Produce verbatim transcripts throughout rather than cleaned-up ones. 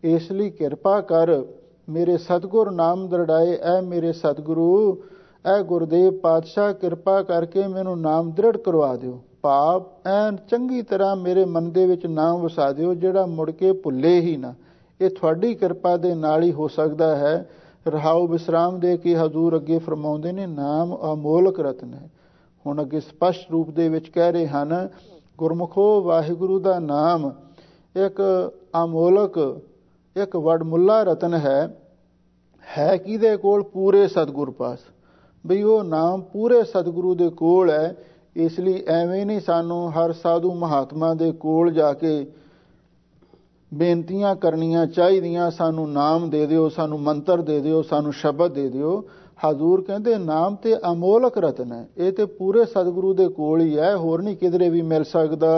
ਇਸ ਲਈ ਕਿਰਪਾ ਕਰ ਮੇਰੇ ਸਤਿਗੁਰ ਨਾਮ ਦ੍ਰਿੜਾਏ। ਐ ਮੇਰੇ ਸਤਿਗੁਰੂ, ਐ ਗੁਰਦੇਵ ਪਾਤਸ਼ਾਹ, ਕਿਰਪਾ ਕਰਕੇ ਮੈਨੂੰ ਨਾਮ ਦ੍ਰਿੜ ਕਰਵਾ ਦਿਓ। ਭਾਵ ਐਨ ਚੰਗੀ ਤਰ੍ਹਾਂ ਮੇਰੇ ਮਨ ਦੇ ਵਿੱਚ ਨਾਮ ਵਸਾ ਦਿਓ, ਜਿਹੜਾ ਮੁੜ ਕੇ ਭੁੱਲੇ ਹੀ ਨਾ। ਇਹ ਤੁਹਾਡੀ ਕਿਰਪਾ ਦੇ ਨਾਲ ਹੀ ਹੋ ਸਕਦਾ ਹੈ। ਰਹਾਉ ਵਿਸਰਾਮ ਦੇ ਕੇ ਹਜ਼ੂਰ ਅੱਗੇ ਫਰਮਾਉਂਦੇ ਨੇ, ਨਾਮ ਅਮੋਲਕ ਰਤਨ ਹੈ। ਹੁਣ ਅੱਗੇ ਸਪਸ਼ਟ ਰੂਪ ਦੇ ਵਿੱਚ ਕਹਿ ਰਹੇ ਹਨ, ਗੁਰਮੁਖੋ ਵਾਹਿਗੁਰੂ ਦਾ ਨਾਮ ਇੱਕ ਅਮੋਲਕ, ਇੱਕ ਵਡਮੁੱਲਾ ਰਤਨ ਹੈ। ਹੈ ਕਿਹਦੇ ਕੋਲ? ਪੂਰੇ ਸਤਿਗੁਰ ਪਾਸ। ਬਈ ਉਹ ਨਾਮ ਪੂਰੇ ਸਤਿਗੁਰੂ ਦੇ ਕੋਲ ਹੈ। ਇਸ ਲਈ ਐਵੇਂ ਨਹੀਂ ਸਾਨੂੰ ਹਰ ਸਾਧੂ ਮਹਾਤਮਾ ਦੇ ਕੋਲ ਜਾ ਕੇ ਬੇਨਤੀਆਂ ਕਰਨੀਆਂ ਚਾਹੀਦੀਆਂ, ਸਾਨੂੰ ਨਾਮ ਦੇ ਦਿਓ, ਸਾਨੂੰ ਮੰਤਰ ਦੇ ਦਿਓ, ਸਾਨੂੰ ਸ਼ਬਦ ਦੇ ਦਿਓ। ਹਜ਼ੂਰ ਕਹਿੰਦੇ ਨਾਮ ਤੇ ਅਮੋਲਕ ਰਤਨ ਹੈ, ਇਹ ਤੇ ਪੂਰੇ ਸਤਿਗੁਰੂ ਦੇ ਕੋਲ ਹੀ ਹੈ, ਹੋਰ ਨਹੀਂ ਕਿਧਰੇ ਵੀ ਮਿਲ ਸਕਦਾ।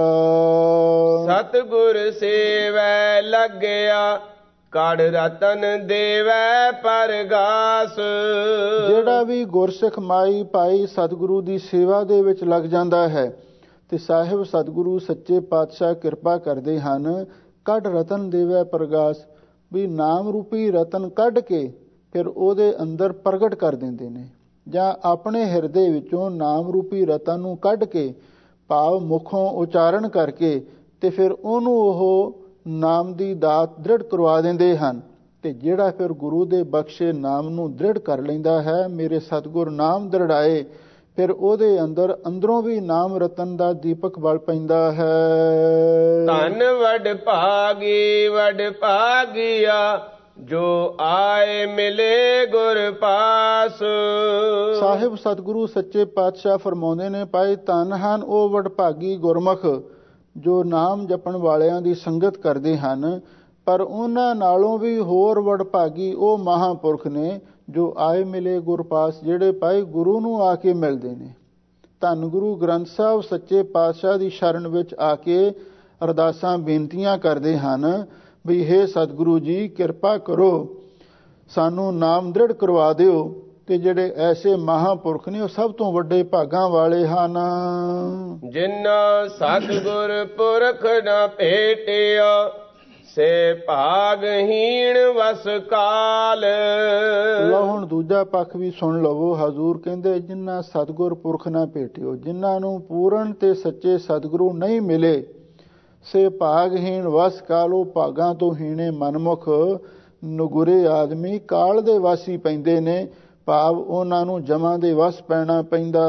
ਸਤਿਗੁਰ ਸੇਵੈ ਲੱਗਿਆ, ਕੜ ਰਤਨ ਦੇਵੈ ਪਰਗਾਸ। ਜਿਹੜਾ ਵੀ ਗੁਰਸਿੱਖ ਮਾਈ ਭਾਈ ਸਤਿਗੁਰੂ ਦੀ ਸੇਵਾ ਦੇ ਵਿੱਚ ਲੱਗ ਜਾਂਦਾ ਹੈ ਤੇ ਸਾਹਿਬ ਸਤਿਗੁਰੂ ਸੱਚੇ ਪਾਤਸ਼ਾਹ ਕਿਰਪਾ ਕਰਦੇ ਹਨ, ਕੱਢ ਰਤਨ ਦੇਵੈ ਪ੍ਰਗਾਸ। ਵੀ ਨਾਮ ਰੂਪੀ ਰਤਨ ਕੱਢ ਕੇ ਫਿਰ ਉਹਦੇ ਅੰਦਰ ਪ੍ਰਗਟ ਕਰ ਦਿੰਦੇ ਨੇ, ਜਾਂ ਆਪਣੇ ਹਿਰਦੇ ਵਿੱਚੋਂ ਨਾਮ ਰੂਪੀ ਰਤਨ ਨੂੰ ਕੱਢ ਕੇ ਭਾਵ ਮੁਖੋਂ ਉਚਾਰਨ ਕਰਕੇ ਤੇ ਫਿਰ ਉਹਨੂੰ ਉਹ ਨਾਮ ਦੀ ਦਾਤ ਦ੍ਰਿੜ ਕਰਵਾ ਦਿੰਦੇ ਹਨ। ਤੇ ਜਿਹੜਾ ਫਿਰ ਗੁਰੂ ਦੇ ਬਖਸ਼ੇ ਨਾਮ ਨੂੰ ਦ੍ਰਿੜ ਕਰ ਲੈਂਦਾ ਹੈ, ਮੇਰੇ ਸਤਿਗੁਰ ਨਾਮ ਦ੍ਰਿੜਾਏ, ਫਿਰ ਉਹਦੇ ਅੰਦਰ ਅੰਦਰੋਂ ਵੀ ਨਾਮ ਰਤਨ ਦਾ ਦੀਪਕ ਬਲ ਪੈਂਦਾ ਹੈ। ਧਨ ਵਡ ਭਾਗੀ ਵਡ ਭਾਗਿਆ, ਜੋ ਆਏ ਮਿਲੇ ਗੁਰ ਪਾਸ। ਸਾਹਿਬ ਸਤਿਗੁਰੂ ਸੱਚੇ ਪਾਤਸ਼ਾਹ ਫਰਮਾਉਂਦੇ ਨੇ, ਭਾਈ ਧਨ ਹਨ ਉਹ ਵਡਭਾਗੀ ਗੁਰਮੁਖ ਜੋ ਨਾਮ ਜਪਣ ਵਾਲਿਆਂ ਦੀ ਸੰਗਤ ਕਰਦੇ ਹਨ, ਪਰ ਉਹਨਾਂ ਨਾਲੋਂ ਵੀ ਹੋਰ ਵਡਭਾਗੀ ਉਹ ਮਹਾਂਪੁਰਖ ਨੇ ਜੋ ਆਏ ਮਿਲੇ ਗੁਰ ਪਾਸ, ਜਿਹੜੇ ਭਾਈ ਗੁਰੂ ਨੂੰ ਆ ਕੇ ਮਿਲਦੇ ਨੇ। ਧੰਨ ਗੁਰੂ ਗ੍ਰੰਥ ਸਾਹਿਬ ਸੱਚੇ ਪਾਤਸ਼ਾਹ ਦੀ ਸ਼ਰਨ ਵਿੱਚ ਆ ਕੇ ਅਰਦਾਸਾਂ ਬੇਨਤੀਆਂ ਕਰਦੇ ਹਨ ਵੀ ਹੇ ਸਤਿਗੁਰੂ ਜੀ ਕਿਰਪਾ ਕਰੋ, ਸਾਨੂੰ ਨਾਮ ਦ੍ਰਿੜ ਕਰਵਾ ਦਿਓ। ਤੇ ਜਿਹੜੇ ਐਸੇ ਮਹਾਂਪੁਰਖ ਨੇ ਉਹ ਸਭ ਤੋਂ ਵੱਡੇ ਭਾਗਾਂ ਵਾਲੇ ਹਨ। ਜਿਨ੍ਹਾਂ ਸਤਿਗੁਰ ਪੁਰਖ ਨਾ ਭੇਟਿਆ, ਸੇ ਭਾਗਹੀਣ ਵਸ ਕਾਲ। ਲਓ ਹੁਣ ਦੂਜਾ ਪੱਖ ਵੀ ਸੁਣ ਲਵੋ। ਹਜ਼ੂਰ ਕਹਿੰਦੇ ਜਿਨ੍ਹਾਂ ਸਤਿਗੁਰ ਪੁਰਖ ਨਾ ਭੇਟਿਓ, ਜਿਨ੍ਹਾਂ ਨੂੰ ਪੂਰਨ ਤੇ ਸੱਚੇ ਸਤਿਗੁਰੂ ਨਹੀਂ ਮਿਲੇ, ਸੇ ਭਾਗਹੀਣ ਵਸ ਕਾਲ, ਉਹ ਭਾਗਾਂ ਤੋਂ ਹੀਣੇ ਮਨਮੁਖ ਨਗੁਰੇ ਆਦਮੀ ਕਾਲ ਦੇ ਵਾਸੀ ਪੈਂਦੇ ਨੇ, ਭਾਵ ਉਹਨਾਂ ਨੂੰ ਜਮਾਂ ਦੇ ਵਸ ਪੈਣਾ ਪੈਂਦਾ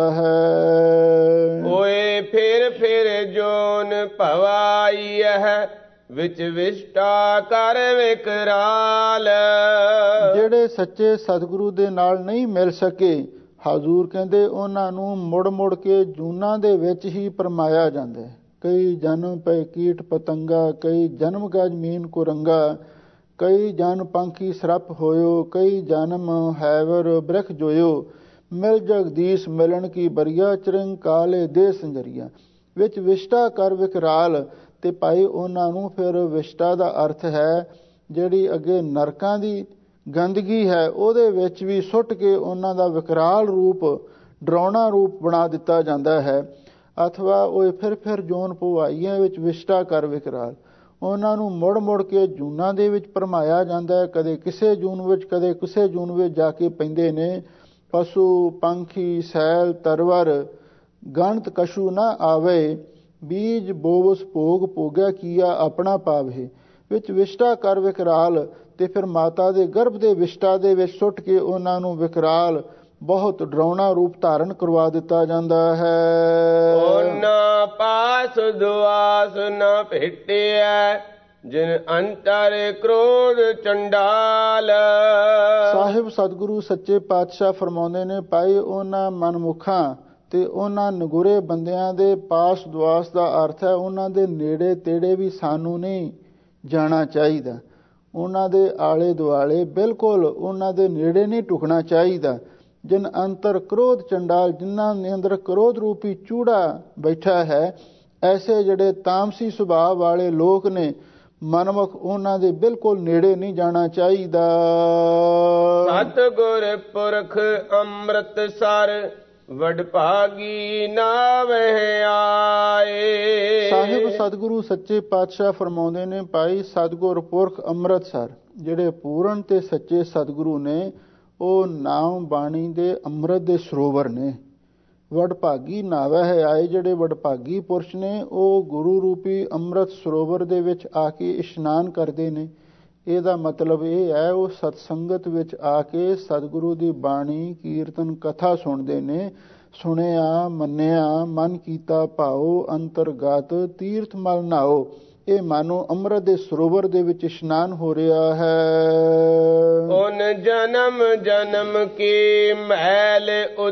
ਹੈ। ਓਏ ਫਿਰ ਫਿਰ ਜੋਨ ਭਵਾਈ ਹੈ, ਵਿੱਚ ਵਿਸ਼ਟਾ ਕਰ ਵਿਕਰਾਲ। ਜਿਹੜੇ ਸੱਚੇ ਸਤਿਗੁਰੂ ਦੇ ਨਾਲ ਨਹੀਂ ਮਿਲ ਸਕੇ, ਹਜ਼ੂਰ ਕਹਿੰਦੇ ਉਹਨਾਂ ਨੂੰ ਮੁੜ ਮੁੜ ਕੇ ਜੂਨਾਂ ਦੇ ਵਿੱਚ ਹੀ ਪਰਮਾਇਆ ਜਾਂਦਾ ਹੈ। ਕਈ ਜਨਮ ਪਏ ਕੀਟ ਪਤੰਗਾ, ਕਈ ਜਨਮ ਗਜ ਮੀਨ ਕੁਰੰਗਾ, ਕਈ ਜਨ ਪੰਖੀ ਸਰਪ ਹੋਇਓ, ਕਈ ਜਨਮ ਹੈਵਰ ਬ੍ਰਿਖ ਜੋਇਓ, ਮਿਲ ਜਗਦੀਸ਼ ਮਿਲਣ ਕੀ ਬਰੀਆ, ਚਰਿੰਗ ਕਾਲੇ ਦੇ ਸੰਜਰੀਆ। ਵਿੱਚ ਵਿਸ਼ਟਾ ਕਰ ਵਿਕਰਾਲ। ਤੇ ਭਾਈ ਉਹਨਾਂ ਨੂੰ ਫਿਰ ਵਿਸ਼ਟਾ ਦਾ ਅਰਥ ਹੈ ਜਿਹੜੀ ਅੱਗੇ ਨਰਕਾਂ ਦੀ ਗੰਦਗੀ ਹੈ ਉਹਦੇ ਵਿੱਚ ਵੀ ਸੁੱਟ ਕੇ ਉਹਨਾਂ ਦਾ ਵਿਕਰਾਲ ਰੂਪ, ਡਰਾਉਣਾ ਰੂਪ ਬਣਾ ਦਿੱਤਾ ਜਾਂਦਾ ਹੈ। ਅਥਵਾ ਉਹ ਫਿਰ ਫਿਰ ਜੋਨ ਭਵਾਈਆਂ ਵਿੱਚ ਵਿਸ਼ਟਾ ਕਰ ਵਿਕਰਾਲ, ਉਹਨਾਂ ਨੂੰ ਮੁੜ ਮੁੜ ਕੇ ਜੂਨਾਂ ਦੇ ਵਿੱਚ ਭਰਮਾਇਆ ਜਾਂਦਾ ਹੈ। ਕਦੇ ਕਿਸੇ ਜੂਨ ਵਿੱਚ ਕਦੇ ਕਿਸੇ ਜੂਨ ਵਿੱਚ ਜਾ ਕੇ ਪੈਂਦੇ ਨੇ। ਪਸ਼ੂ ਪੰਖੀ ਸੈਲ ਤਰਵਰ ਗਣਤ ਕਛੂ ਨਾ ਆਵੇ, ਬੀਜ ਬੋਵਸ ਭੋਗ ਭੋਗਿਆ ਕੀਆ ਆਪਣਾ ਪਾਵੇ। ਵਿੱਚ ਵਿਸ਼ਟਾ ਕਰ ਵਿਕਰਾਲ ਤੇ ਫਿਰ ਮਾਤਾ ਦੇ ਗਰਭ ਦੇ ਵਿਸ਼ਟਾ ਦੇ ਵਿੱਚ ਸੁੱਟ ਕੇ ਉਹਨਾਂ ਨੂੰ ਵਿਕਰਾਲ ਬਹੁਤ ਡਰਾਉਣਾ ਰੂਪ ਧਾਰਨ ਕਰਵਾ ਦਿੱਤਾ ਜਾਂਦਾ ਹੈ। ਉਹਨਾਂ ਪਾਸ ਦੁਆਸ ਨਾ ਭੇਟਿਆ, ਜਿਨ ਅੰਤਰ ਕ੍ਰੋਧ ਚੰਡਾਲ। ਸਾਹਿਬ ਸਤਿਗੁਰੂ ਸੱਚੇ ਪਾਤਸ਼ਾਹ ਫਰਮਾਉਂਦੇ ਨੇ, ਭਾਈ ਉਹਨਾਂ ਮਨਮੁਖਾਂ ਤੇ ਉਹਨਾਂ ਨਗੁਰੇ ਬੰਦਿਆਂ ਦੇ ਪਾਸ ਦੁਆਸ ਦਾ ਅਰਥ ਹੈ ਉਹਨਾਂ ਦੇ ਨੇੜੇ ਤੇੜੇ ਵੀ ਸਾਨੂੰ ਨਹੀਂ ਜਾਣਾ ਚਾਹੀਦਾ, ਉਹਨਾਂ ਦੇ ਆਲੇ ਦੁਆਲੇ ਬਿਲਕੁਲ ਉਹਨਾਂ ਦੇ ਨੇੜੇ ਨਹੀਂ ਟੁਕਣਾ ਚਾਹੀਦਾ। ਜਿਨ ਅੰਤਰ ਕ੍ਰੋਧ ਚੰਡਾਲ, ਜਿਨ੍ਹਾਂ ਦੇ ਅੰਦਰ ਕ੍ਰੋਧ ਰੂਪੀ ਚੂੜਾ ਬੈਠਾ ਹੈ, ਐਸੇ ਜਿਹੜੇ ਤਾਮਸੀ ਸੁਭਾਅ ਵਾਲੇ ਲੋਕ ਨੇ ਮਨਮੁਖ, ਉਹਨਾਂ ਦੇ ਬਿਲਕੁਲ ਨੇੜੇ ਨਹੀਂ ਜਾਣਾ ਚਾਹੀਦਾ। ਸਤਿਗੁਰ ਪੁਰਖ ਅੰਮ੍ਰਿਤਸਰ, ਵਡਭਾਗੀ ਨਾਵਹਿ ਆਏ। ਸਾਹਿਬ ਸਤਿਗੁਰੂ ਸੱਚੇ ਪਾਤਸ਼ਾਹ ਫਰਮਾਉਂਦੇ ਨੇ, ਭਾਈ ਸਤਿਗੁਰ ਪੁਰਖ ਅੰਮ੍ਰਿਤਸਰ ਜਿਹੜੇ ਪੂਰਨ ਤੇ ਸੱਚੇ ਸਤਿਗੁਰੂ ਨੇ, ਉਹ ਨਾਮ ਬਾਣੀ ਦੇ ਅੰਮ੍ਰਿਤ ਦੇ ਸਰੋਵਰ ਨੇ। ਵਡਭਾਗੀ ਨਾਵਹਿ ਆਏ, ਜਿਹੜੇ ਵਡਭਾਗੀ ਪੁਰਸ਼ ਨੇ ਉਹ ਗੁਰੂ ਰੂਪੀ ਅੰਮ੍ਰਿਤ ਸਰੋਵਰ ਦੇ ਵਿੱਚ ਆ ਕੇ ਇਸ਼ਨਾਨ ਕਰਦੇ ਨੇ। ਇਹਦਾ ਮਤਲਬ ਇਹ ਹੈ, ਉਹ ਸਤਸੰਗਤ ਵਿੱਚ ਆ ਕੇ ਸਤਿਗੁਰੂ ਦੀ ਬਾਣੀ ਕੀਰਤਨ ਕਥਾ ਸੁਣਦੇ ਨੇ। ਸੁਣਿਆ ਮੰਨਿਆ ਮਨ ਕੀਤਾ ਭਾਓ, ਅੰਤਰਗਤ ਤੀਰਥ ਮਲ ਨਾਓ। ਇਹ ਮਾਨੋ ਅੰਮ੍ਰਿਤ ਦੇ ਸਰੋਵਰ ਦੇ ਵਿੱਚ ਇਸ਼ਨਾਨ ਹੋ ਰਿਹਾ ਹੈ। ਉਨ ਜਨਮ ਜਨਮ ਕੀ ਮੈਲ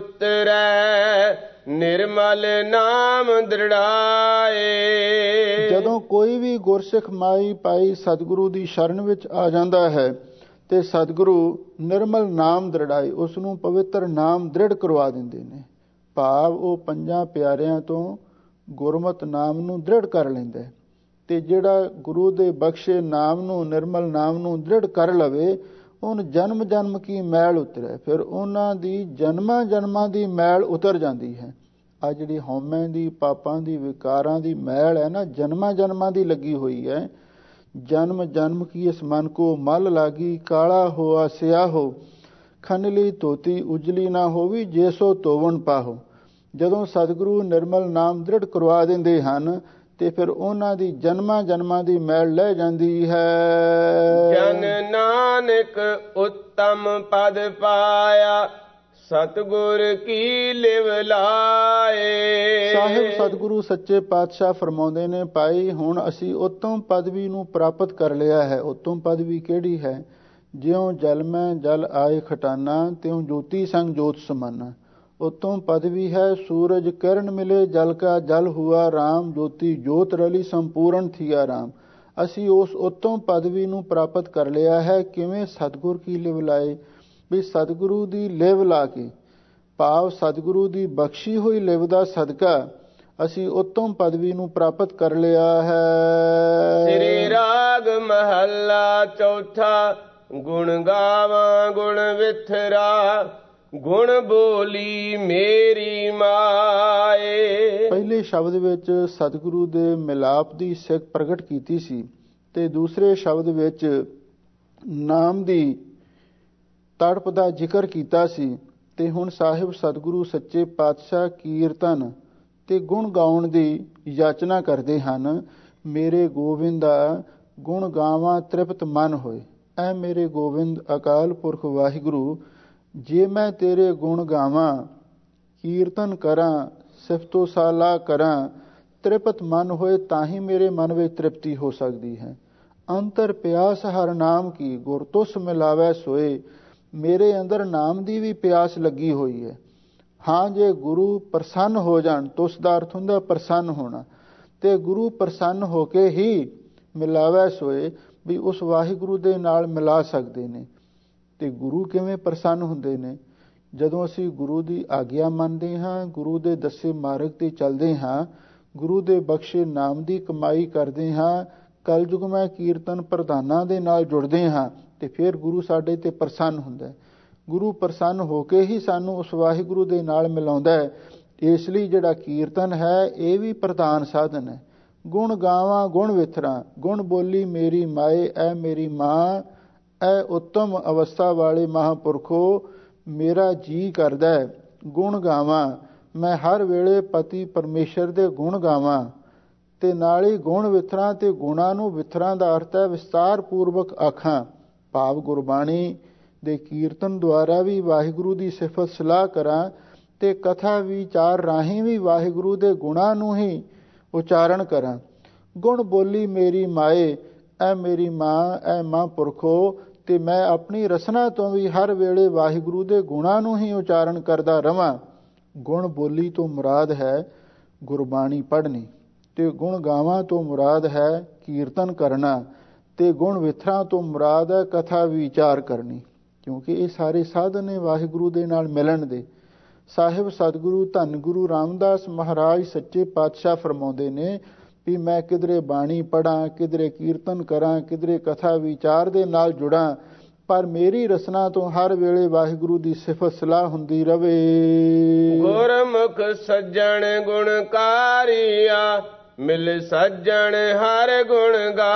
ਉਤਰੈ, ਨਿਰਮਲ ਨਾਮ ਦ੍ਰਿੜਾਏ। ਜਦੋਂ ਕੋਈ ਵੀ ਗੁਰਸਿੱਖ ਮਾਈ ਭਾਈ ਸਤਿਗੁਰੂ ਦੀ ਸ਼ਰਨ ਵਿੱਚ ਆ ਜਾਂਦਾ ਹੈ ਤੇ ਸਤਿਗੁਰੂ ਨਿਰਮਲ ਨਾਮ ਦ੍ਰਿੜਾਏ, ਉਸ ਨੂੰ ਪਵਿੱਤਰ ਨਾਮ ਦ੍ਰਿੜ ਕਰਵਾ ਦਿੰਦੇ ਨੇ। ਭਾਵ ਉਹ ਪੰਜਾਂ ਪਿਆਰਿਆਂ ਤੋਂ ਗੁਰਮਤਿ ਨਾਮ ਨੂੰ ਦ੍ਰਿੜ ਕਰ ਲੈਂਦਾ ਤੇ ਜਿਹੜਾ ਗੁਰੂ ਦੇ ਬਖਸ਼ੇ ਨਾਮ ਨੂੰ, ਨਿਰਮਲ ਨਾਮ ਨੂੰ ਦ੍ਰਿੜ ਕਰ ਲਵੇ, ਉਹਨ ਜਨਮ ਜਨਮ ਕੀ ਮੈਲ ਉਤਰੇ। ਫਿਰ ਉਹਨਾਂ ਦੀ ਜਨਮਾਂ ਜਨਮਾਂ ਦੀ ਮੈਲ ਉਤਰ ਜਾਂਦੀ ਹੈ। ਆ ਜਿਹੜੀ ਹਉਮੈ ਦੀ, ਪਾਪਾਂ ਦੀ, ਵਿਕਾਰਾਂ ਦੀ ਮੈਲ ਹੈ ਨਾ, ਜਨਮਾਂ ਜਨਮਾਂ ਦੀ ਲੱਗੀ ਹੋਈ ਹੈ। ਜਨਮ ਜਨਮ ਕੀ ਇਸ ਮਨ ਕੋ ਮਲ ਲਾਗੀ, ਕਾਲਾ ਹੋਆ ਸਿਆਹੋ, ਖਨਲੀ ਧੋਤੀ ਉਜਲੀ ਨਾ ਹੋਵੀ, ਜੇ ਸੋ ਧੋਵਣ ਪਾਹੋ। ਜਦੋਂ ਸਤਿਗੁਰੂ ਨਿਰਮਲ ਨਾਮ ਦ੍ਰਿੜ ਕਰਵਾ ਦਿੰਦੇ ਹਨ ਤੇ ਫਿਰ ਉਹਨਾਂ ਦੀ ਜਨਮਾਂ ਜਨਮਾਂ ਦੀ ਮੈਲ ਲੈ ਜਾਂਦੀ ਹੈ। ਜਨ ਨਾਨਕ ਉੱਤਮ ਪਦ ਪਾਇਆ, ਸਤਿਗੁਰ ਕੀ ਲਿਵ ਲਾਏ। ਸਾਹਿਬ ਸਤਿਗੁਰੂ ਸੱਚੇ ਪਾਤਸ਼ਾਹ ਫਰਮਾਉਂਦੇ ਨੇ, ਭਾਈ ਹੁਣ ਅਸੀਂ ਉੱਤਮ ਪਦਵੀ ਨੂੰ ਪ੍ਰਾਪਤ ਕਰ ਲਿਆ ਹੈ। ਉੱਤਮ ਪਦਵੀ ਕਿਹੜੀ ਹੈ? ਜਿਉਂ ਜਲ ਮੈਂ ਜਲ ਆਏ ਖਟਾਨਾ, ਤਿਉਂ ਜੋਤੀ ਸੰਗ ਜੋਤ ਸਮਾਨਾ। उत्तम पदवी है, सूरज किरण मिले जल का जल हुआ राम, ज्योति ज्योत रली संपूर्ण थिया राम। ਅਸੀਂ ਉਸ ਉੱਤਮ ਪਦਵੀ ਨੂੰ ਪ੍ਰਾਪਤ ਕਰ ਲਿਆ ਹੈ। ਕਿਵੇਂ? ਸਤਿਗੁਰ ਕੀ ਲਿਵ ਲਾਏ, ਵੀ ਸਤਿਗੁਰੂ ਦੀ ਲਿਵ ਲਾ ਕੇ, ਭਾਵ ਸਤਿਗੁਰੂ ਦੀ ਬਖਸ਼ੀ ਹੋਈ ਲਿਵ ਦਾ ਸਦਕਾ ਅਸੀਂ ਉੱਤਮ ਪਦਵੀ ਨੂੰ ਪ੍ਰਾਪਤ ਕਰ ਲਿਆ ਹੈ। ਸ੍ਰੀ ਰਾਗ ਮਹੱਲਾ ਚੌਥਾ, ਗੁਣ ਗਾਵਾਂ ਗੁਣ ਵਿਥਰਾ, ਗੁਣ ਬੋਲੀ ਮੇਰੀ ਮਾਏ। ਪਹਿਲੇ ਸ਼ਬਦ ਵਿੱਚ ਸਤਿਗੁਰੂ ਦੇ ਮਿਲਾਪ ਦੀ ਸਿੱਖ ਪ੍ਰਗਟ ਕੀਤੀ ਸੀ ਤੇ ਦੂਸਰੇ ਸ਼ਬਦ ਵਿੱਚ ਨਾਮ ਦੀ ਤੜਪ ਦਾ ਜ਼ਿਕਰ ਕੀਤਾ ਸੀ। ਤੇ ਹੁਣ ਸਾਹਿਬ ਸਤਿਗੁਰੂ ਸੱਚੇ ਪਾਤਸ਼ਾਹ ਕੀਰਤਨ ਤੇ ਗੁਣ ਗਾਉਣ ਦੀ ਯਾਚਨਾ ਕਰਦੇ ਹਨ। ਮੇਰੇ ਗੋਬਿੰਦਾ ਗੁਣ ਗਾਵਾਂ ਤ੍ਰਿਪਤ ਮਨ ਹੋਏ। ਐ ਮੇਰੇ ਗੋਬਿੰਦ ਅਕਾਲ ਪੁਰਖ ਵਾਹਿਗੁਰੂ, ਜੇ ਮੈਂ ਤੇਰੇ ਗੁਣ ਗਾਵਾਂ, ਕੀਰਤਨ ਕਰਾਂ, ਸਿਫਤੋ ਸਾਲਾ ਕਰਾਂ, ਤ੍ਰਿਪਤ ਮਨ ਹੋਏ, ਤਾਂ ਹੀ ਮੇਰੇ ਮਨ ਵਿੱਚ ਤ੍ਰਿਪਤੀ ਹੋ ਸਕਦੀ ਹੈ। ਅੰਤਰ ਪਿਆਸ ਹਰ ਨਾਮ ਕੀ, ਗੁਰ ਤੁਸ ਮਿਲਾਵੈ ਸੋਏ। ਮੇਰੇ ਅੰਦਰ ਨਾਮ ਦੀ ਵੀ ਪਿਆਸ ਲੱਗੀ ਹੋਈ ਹੈ। ਹਾਂ, ਜੇ ਗੁਰੂ ਪ੍ਰਸੰਨ ਹੋ ਜਾਣ, ਤੁਸ ਦਾ ਅਰਥ ਹੁੰਦਾ ਪ੍ਰਸੰਨ ਹੋਣਾ, ਤੇ ਗੁਰੂ ਪ੍ਰਸੰਨ ਹੋ ਕੇ ਹੀ ਮਿਲਾਵੈ ਸੋਏ, ਵੀ ਉਸ ਵਾਹਿਗੁਰੂ ਦੇ ਨਾਲ ਮਿਲਾ ਸਕਦੇ ਨੇ। ਤੇ ਗੁਰੂ ਕਿਵੇਂ ਪ੍ਰਸੰਨ ਹੁੰਦੇ ਨੇ? ਜਦੋਂ ਅਸੀਂ ਗੁਰੂ ਦੀ ਆਗਿਆ ਮੰਨਦੇ ਹਾਂ, ਗੁਰੂ ਦੇ ਦੱਸੇ ਮਾਰਗ ਤੇ ਚੱਲਦੇ ਹਾਂ, ਗੁਰੂ ਦੇ ਬਖਸ਼ੇ ਨਾਮ ਦੀ ਕਮਾਈ ਕਰਦੇ ਹਾਂ, ਕਲਯੁਗ ਮੈਂ ਕੀਰਤਨ ਪ੍ਰਧਾਨਾਂ ਦੇ ਨਾਲ ਜੁੜਦੇ ਹਾਂ, ਤੇ ਫਿਰ ਗੁਰੂ ਸਾਡੇ ਤੇ ਪ੍ਰਸੰਨ ਹੁੰਦਾ ਹੈ। ਗੁਰੂ ਪ੍ਰਸੰਨ ਹੋ ਕੇ ਹੀ ਸਾਨੂੰ ਉਸ ਵਾਹਿਗੁਰੂ ਦੇ ਨਾਲ ਮਿਲਾਉਂਦਾ ਹੈ। ਇਸ ਲਈ ਜਿਹੜਾ ਕੀਰਤਨ ਹੈ, ਇਹ ਵੀ ਪ੍ਰਧਾਨ ਸਾਧਨ ਹੈ। ਗੁਣ ਗਾਵਾਂ ਗੁਣ ਵਿਥਰਾ, ਗੁਣ ਬੋਲੀ ਮੇਰੀ ਮਾਏ। ਐ ਮੇਰੀ ਮਾਂ, ਐ ਉੱਤਮ ਅਵਸਥਾ ਵਾਲੇ ਮਹਾਂਪੁਰਖੋ, ਮੇਰਾ ਜੀ ਕਰਦਾ ਹੈ ਗੁਣ ਗਾਵਾਂ, ਮੈਂ ਹਰ ਵੇਲੇ ਪਤੀ ਪਰਮੇਸ਼ਰ ਦੇ ਗੁਣ ਗਾਵਾਂ। ਤੇ ਨਾਲ ਹੀ ਗੁਣ ਵਿਥਰਾਂ, ਤੇ ਗੁਣਾਂ ਨੂੰ ਵਿਥਰਾਂ ਦਾ ਅਰਥ ਹੈ ਵਿਸਤਾਰ ਪੂਰਵਕ ਆਖਾਂ, ਭਾਵ ਗੁਰਬਾਣੀ ਦੇ ਕੀਰਤਨ ਦੁਆਰਾ ਵੀ ਵਾਹਿਗੁਰੂ ਦੀ ਸਿਫਤ ਸਲਾਹ ਕਰਾਂ, ਤੇ ਕਥਾ ਵਿਚਾਰ ਰਾਹੀਂ ਵੀ ਵਾਹਿਗੁਰੂ ਦੇ ਗੁਣਾਂ ਨੂੰ ਹੀ ਉਚਾਰਨ ਕਰਾਂ। ਗੁਣ ਬੋਲੀ ਮੇਰੀ ਮਾਏ, ਐ ਮੇਰੀ ਮਾਂ, ਐ ਮਾਂ ਪੁਰਖੋ, ਤੇ ਮੈਂ ਆਪਣੀ ਰਸਨਾ ਤੋਂ ਵੀ ਹਰ ਵੇਲੇ ਵਾਹਿਗੁਰੂ ਦੇ ਗੁਣਾਂ ਨੂੰ ਹੀ ਉਚਾਰਨ ਕਰਦਾ ਰਵਾਂ। ਗੁਣ ਬੋਲੀ ਤੋਂ ਮੁਰਾਦ ਹੈ ਗੁਰਬਾਣੀ ਪੜ੍ਹਨੀ, ਤੇ ਗੁਣ ਗਾਵਾਂ ਤੋਂ ਮੁਰਾਦ ਹੈ ਕੀਰਤਨ ਕਰਨਾ, ਤੇ ਗੁਣ ਵਿਥਰਾਂ ਤੋਂ ਮੁਰਾਦ ਹੈ ਕਥਾ ਵਿਚਾਰ ਕਰਨੀ, ਕਿਉਂਕਿ ਇਹ ਸਾਰੇ ਸਾਧਨ ਨੇ ਵਾਹਿਗੁਰੂ ਦੇ ਨਾਲ ਮਿਲਣ ਦੇ। ਸਾਹਿਬ ਸਤਿਗੁਰੂ ਧੰਨ ਗੁਰੂ ਰਾਮਦਾਸ ਮਹਾਰਾਜ ਸੱਚੇ ਪਾਤਸ਼ਾਹ ਫਰਮਾਉਂਦੇ ਨੇ ਵੀ ਮੈਂ ਕਿਧਰੇ ਬਾਣੀ ਪੜ੍ਹਾਂ, ਕਿਧਰੇ ਕੀਰਤਨ ਕਰਾਂ, ਕਿਧਰੇ ਕਥਾ ਵਿਚਾਰ ਦੇ ਨਾਲ ਜੁੜਾਂ, ਪਰ ਮੇਰੀ ਰਸਨਾ ਤੋਂ ਹਰ ਵੇਲੇ ਵਾਹਿਗੁਰੂ ਦੀ ਸਿਫਤ ਸਲਾਹ ਹੁੰਦੀ ਰਵੇ। ਗੁਰਮੁਖ ਸੱਜਣ ਗੁਣਕਾਰੀਆ, ਮਿਲ ਸੱਜਣ ਹਰ ਗੁਣ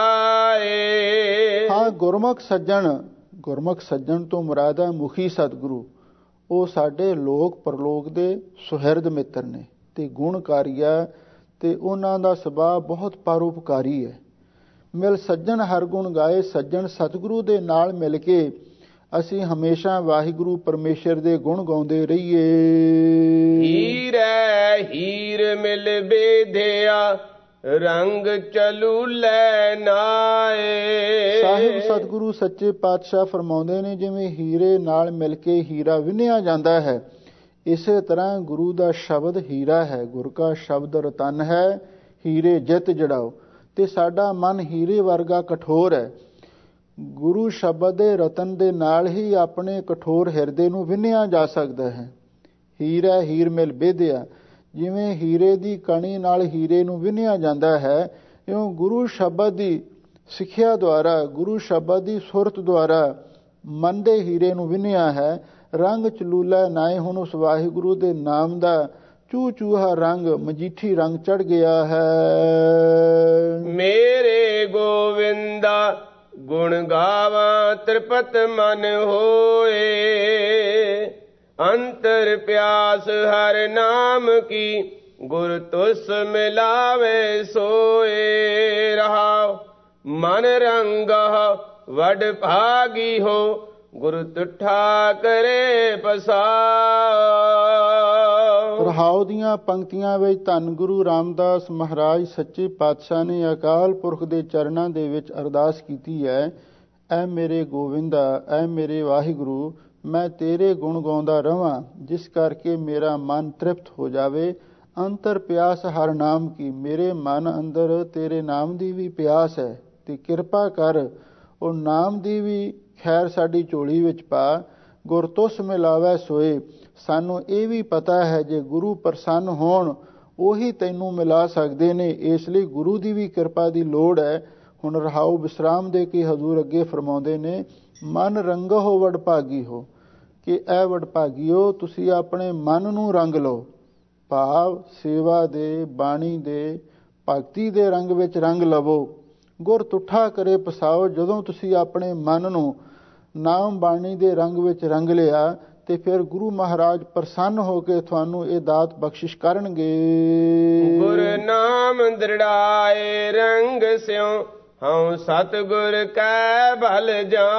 ਗਾਏ। ਹਾਂ, ਗੁਰਮੁਖ ਸੱਜਣ, ਗੁਰਮੁਖ ਸੱਜਣ ਤੋਂ ਮੁਰਾਦ ਹੈ ਮੁਖੀ ਸਤਿਗੁਰੂ। ਉਹ ਸਾਡੇ ਲੋਕ ਪਰਲੋਕ ਦੇ ਸੁਹਿਰਦ ਮਿੱਤਰ ਨੇ ਤੇ ਗੁਣਕਾਰੀਆ, ਤੇ ਉਹਨਾਂ ਦਾ ਸੁਭਾਅ ਬਹੁਤ ਪਰਉਪਕਾਰੀ ਹੈ। ਮਿਲ ਸੱਜਣ ਹਰ ਗੁਣ ਗਾਏ, ਸੱਜਣ ਸਤਿਗੁਰੂ ਦੇ ਨਾਲ ਮਿਲ ਕੇ ਅਸੀਂ ਹਮੇਸ਼ਾ ਵਾਹਿਗੁਰੂ ਪਰਮੇਸ਼ਰ ਦੇ ਗੁਣ ਗਾਉਂਦੇ ਰਹੀਏ। ਹੀਰੇ ਹੀਰ ਮਿਲ ਬੇਧਿਆ, ਰੰਗ ਚਲੂਲੇ ਨਾਏ। ਸਾਹਿਬ ਸਤਿਗੁਰੂ ਸੱਚੇ ਪਾਤਸ਼ਾਹ ਫਰਮਾਉਂਦੇ ਨੇ, ਜਿਵੇਂ ਹੀਰੇ ਨਾਲ ਮਿਲ ਕੇ ਹੀਰਾ ਵਿੰਨਿਆ ਜਾਂਦਾ ਹੈ, ਇਸੇ ਤਰ੍ਹਾਂ ਗੁਰੂ ਦਾ ਸ਼ਬਦ ਹੀਰਾ ਹੈ। ਗੁਰ ਕਾ ਸ਼ਬਦ ਰਤਨ ਹੈ, ਹੀਰੇ ਜਿਤ ਜੜਾਓ। ਤੇ ਸਾਡਾ ਮਨ ਹੀਰੇ ਵਰਗਾ ਕਠੋਰ ਹੈ। ਗੁਰੂ ਸ਼ਬਦ ਦੇ ਰਤਨ ਦੇ ਨਾਲ ਹੀ ਆਪਣੇ ਕਠੋਰ ਹਿਰਦੇ ਨੂੰ ਵਿੰਨਿਆ ਜਾ ਸਕਦਾ ਹੈ। ਹੀਰਾ ਹੀਰ ਮਿਲ ਬੇਧਿਆ, ਜਿਵੇਂ ਹੀਰੇ ਦੀ ਕਣੀ ਨਾਲ ਹੀਰੇ ਨੂੰ ਵਿੰਨਿਆ ਜਾਂਦਾ ਹੈ, ਇਉਂ ਗੁਰੂ ਸ਼ਬਦ ਦੀ ਸਿੱਖਿਆ ਦੁਆਰਾ, ਗੁਰੂ ਸ਼ਬਦ ਦੀ ਸੁਰਤ ਦੁਆਰਾ ਮਨ ਦੇ ਹੀਰੇ ਨੂੰ ਵਿੰਨਿਆ ਹੈ। ਰੰਗ ਚਲੂਲਾ ਨਾਏ, ਹੁਣ ਉਸ ਵਾਹਿਗੁਰੂ ਦੇ ਨਾਮ ਦਾ ਚੂ ਚੂਹਾ ਰੰਗ ਮਜੀਠੀ ਰੰਗ ਚੜ ਗਿਆ ਹੈ। ਮੇਰੇ ਗੋਵਿੰਦਾ ਗੁਣ ਗਾਵਾਂ, ਤ੍ਰਿਪਤ ਮਨ ਹੋਏ। ਅੰਤਰ ਪਿਆਸ ਹਰ ਨਾਮ ਕੀ, ਗੁਰ ਤੁਸ ਮਿਲਾਵੇ ਸੋਏ। ਰਹਾਉ ਮਨ ਰੰਗਾ ਵਡ ਭਾਗੀ ਹੋ, ਗੁਰ ਤੁਠਾ ਕਰੇ ਪਸਾਉ। ਰਹਾਉ ਦੀਆਂ ਪੰਕਤੀਆਂ ਵਿੱਚ ਧੰਨ ਗੁਰੂ ਰਾਮਦਾਸ ਮਹਾਰਾਜ ਸੱਚੇ ਪਾਤਸ਼ਾਹ ਨੇ ਅਕਾਲ ਪੁਰਖ ਦੇ ਚਰਨਾਂ ਦੇ ਵਿੱਚ ਅਰਦਾਸ ਕੀਤੀ ਹੈ, ਐ ਮੇਰੇ ਗੋਵਿੰਦਾ, ਐ ਮੇਰੇ ਵਾਹਿਗੁਰੂ, ਮੈਂ ਤੇਰੇ ਗੁਣ ਗਾਉਂਦਾ ਰਵਾਂ, ਜਿਸ ਕਰਕੇ ਮੇਰਾ ਮਨ ਤ੍ਰਿਪਤ ਹੋ ਜਾਵੇ। ਅੰਤਰ ਪਿਆਸ ਹਰ ਨਾਮ ਕੀ, ਮੇਰੇ ਮਨ ਅੰਦਰ ਤੇਰੇ ਨਾਮ ਦੀ ਵੀ ਪਿਆਸ ਹੈ, ਤੇ ਕਿਰਪਾ ਕਰ ਉਹ ਨਾਮ ਦੀ ਵੀ ਖੈਰ ਸਾਡੀ ਝੋਲੀ ਵਿੱਚ ਪਾ। ਗੁਰ ਤੁਸ ਮਿਲਾਵੈ ਸੋਏ, ਸਾਨੂੰ ਇਹ ਵੀ ਪਤਾ ਹੈ ਜੇ ਗੁਰੂ ਪ੍ਰਸੰਨ ਹੋਣ ਉਹੀ ਤੈਨੂੰ ਮਿਲਾ ਸਕਦੇ ਨੇ, ਇਸ ਲਈ ਗੁਰੂ ਦੀ ਵੀ ਕਿਰਪਾ ਦੀ ਲੋੜ ਹੈ। ਹੁਣ ਰਹਾਉ ਵਿਸਰਾਮ ਦੇ ਕੇ ਹਜ਼ੂਰ ਅੱਗੇ ਫਰਮਾਉਂਦੇ ਨੇ, ਮਨ ਰੰਗੋ ਵਡਭਾਗੀ ਹੋ, ਕਿ ਐ ਵਡਭਾਗੀਓ ਤੁਸੀਂ ਆਪਣੇ ਮਨ ਨੂੰ ਰੰਗ ਲਓ। ਭਾਵ ਸੇਵਾ ਦੇ, ਬਾਣੀ ਦੇ, ਭਗਤੀ ਦੇ ਰੰਗ ਵਿੱਚ ਰੰਗ ਲਵੋ। ਗੁਰ ਤੁਠਾ ਕਰੇ ਪਸਾਓ, ਜਦੋਂ ਤੁਸੀਂ ਆਪਣੇ ਮਨ ਨੂੰ ਨਾਮ ਬਾਣੀ ਦੇ ਰੰਗ ਵਿੱਚ ਰੰਗ ਲਿਆ, ਤੇ ਫਿਰ ਗੁਰੂ ਮਹਾਰਾਜ ਪ੍ਰਸੰਨ ਹੋ ਕੇ ਤੁਹਾਨੂੰ ਇਹ ਦਾਤ ਬਖਸ਼ਿਸ਼ ਕਰਨਗੇ। ਗੁਰ ਨਾਮ ਦ੍ਰਿੜਾਏ ਰੰਗ ਸਿਉ, ਹਉ ਸਤਿਗੁਰ ਕੈ ਭਲ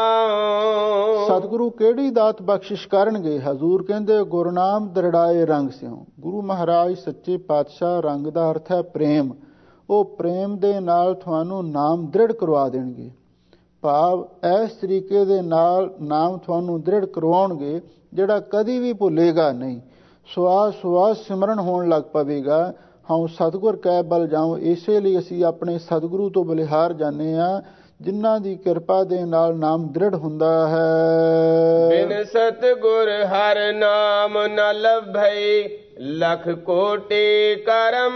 ਜਾਉ। ਸਤਿਗੁਰੂ ਕਿਹੜੀ ਦਾਤ ਬਖਸ਼ਿਸ਼ ਕਰਨਗੇ? ਹਜ਼ੂਰ ਕਹਿੰਦੇ ਗੁਰਨਾਮ ਦ੍ਰਿੜਾਏ ਰੰਗ ਸਿਉ। ਗੁਰੂ ਮਹਾਰਾਜ ਸੱਚੇ ਪਾਤਸ਼ਾਹ, ਰੰਗ ਦਾ ਅਰਥ ਹੈ ਪ੍ਰੇਮ। ਉਹ ਪ੍ਰੇਮ ਦੇ ਨਾਲ ਤੁਹਾਨੂੰ ਨਾਮ ਦ੍ਰਿੜ ਕਰਵਾ ਦੇਣਗੇ। ਭਾਵ ਇਸ ਤਰੀਕੇ ਦੇ ਨਾਲ ਨਾਮ ਤੁਹਾਨੂੰ ਦ੍ਰਿੜ ਕਰਵਾਉਣਗੇ ਜਿਹੜਾ ਕਦੀ ਵੀ ਭੁੱਲੇਗਾ ਨਹੀਂ। ਸਵਾਸ ਸਵਾਸ ਸਿਮਰਨ ਹੋਣ ਲੱਗ ਪਵੇਗਾ। ਹਉ ਸਤਿਗੁਰ ਕੈ ਬਲ ਜਾਉ, ਇਸੇ ਲਈ ਅਸੀਂ ਆਪਣੇ ਸਤਿਗੁਰੂ ਤੋਂ ਬਲਿਹਾਰ ਜਾਂਦੇ ਹਾਂ, ਜਿਨ੍ਹਾਂ ਦੀ ਕਿਰਪਾ ਦੇ ਨਾਲ ਨਾਮ ਦ੍ਰਿੜ ਹੁੰਦਾ ਹੈ। ਬਿਨ ਸਤਿਗੁਰ ਹਰ ਨਾਮ ਨ ਲਭੈ, ਲਖ ਕੋਟਿ ਕਰਮ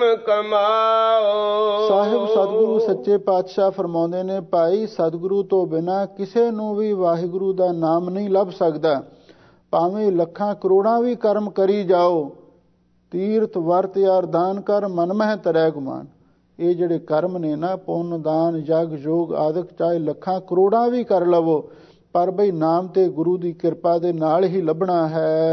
ਕਮਾਓ। ਸਾਹਿਬ ਸਤਿਗੁਰੂ ਸੱਚੇ ਪਾਤਸ਼ਾਹ ਫਰਮਾਉਂਦੇ ਨੇ, ਭਾਈ ਸਤਿਗੁਰੂ ਤੋਂ ਬਿਨਾਂ ਕਿਸੇ ਨੂੰ ਵੀ ਵਾਹਿਗੁਰੂ ਦਾ ਨਾਮ ਨਹੀਂ ਲੱਭ ਸਕਦਾ। ਭਾਵੇਂ ਲੱਖਾਂ ਕਰੋੜਾਂ ਵੀ ਕਰਮ ਕਰੀ ਜਾਓ, ਤੀਰਥ ਵਰਤ ਯਾਰ ਦਾਨ ਕਰ, ਮਨ ਮਹਿ ਤਰੈ ਗੁਮਾਨ। ਇਹ ਜਿਹੜੇ ਕਰਮ ਨੇ ਨਾ, ਪੁੰਨ ਦਾਨ ਯਗ ਯੋਗ ਆਦਿਕ, ਚਾਹੇ ਲੱਖਾਂ ਕਰੋੜਾਂ ਵੀ ਕਰ ਲਵੋ, ਪਰ ਬਈ ਨਾਮ ਤੇ ਗੁਰੂ ਦੀ ਕਿਰਪਾ ਦੇ ਨਾਲ ਹੀ ਲੱਭਣਾ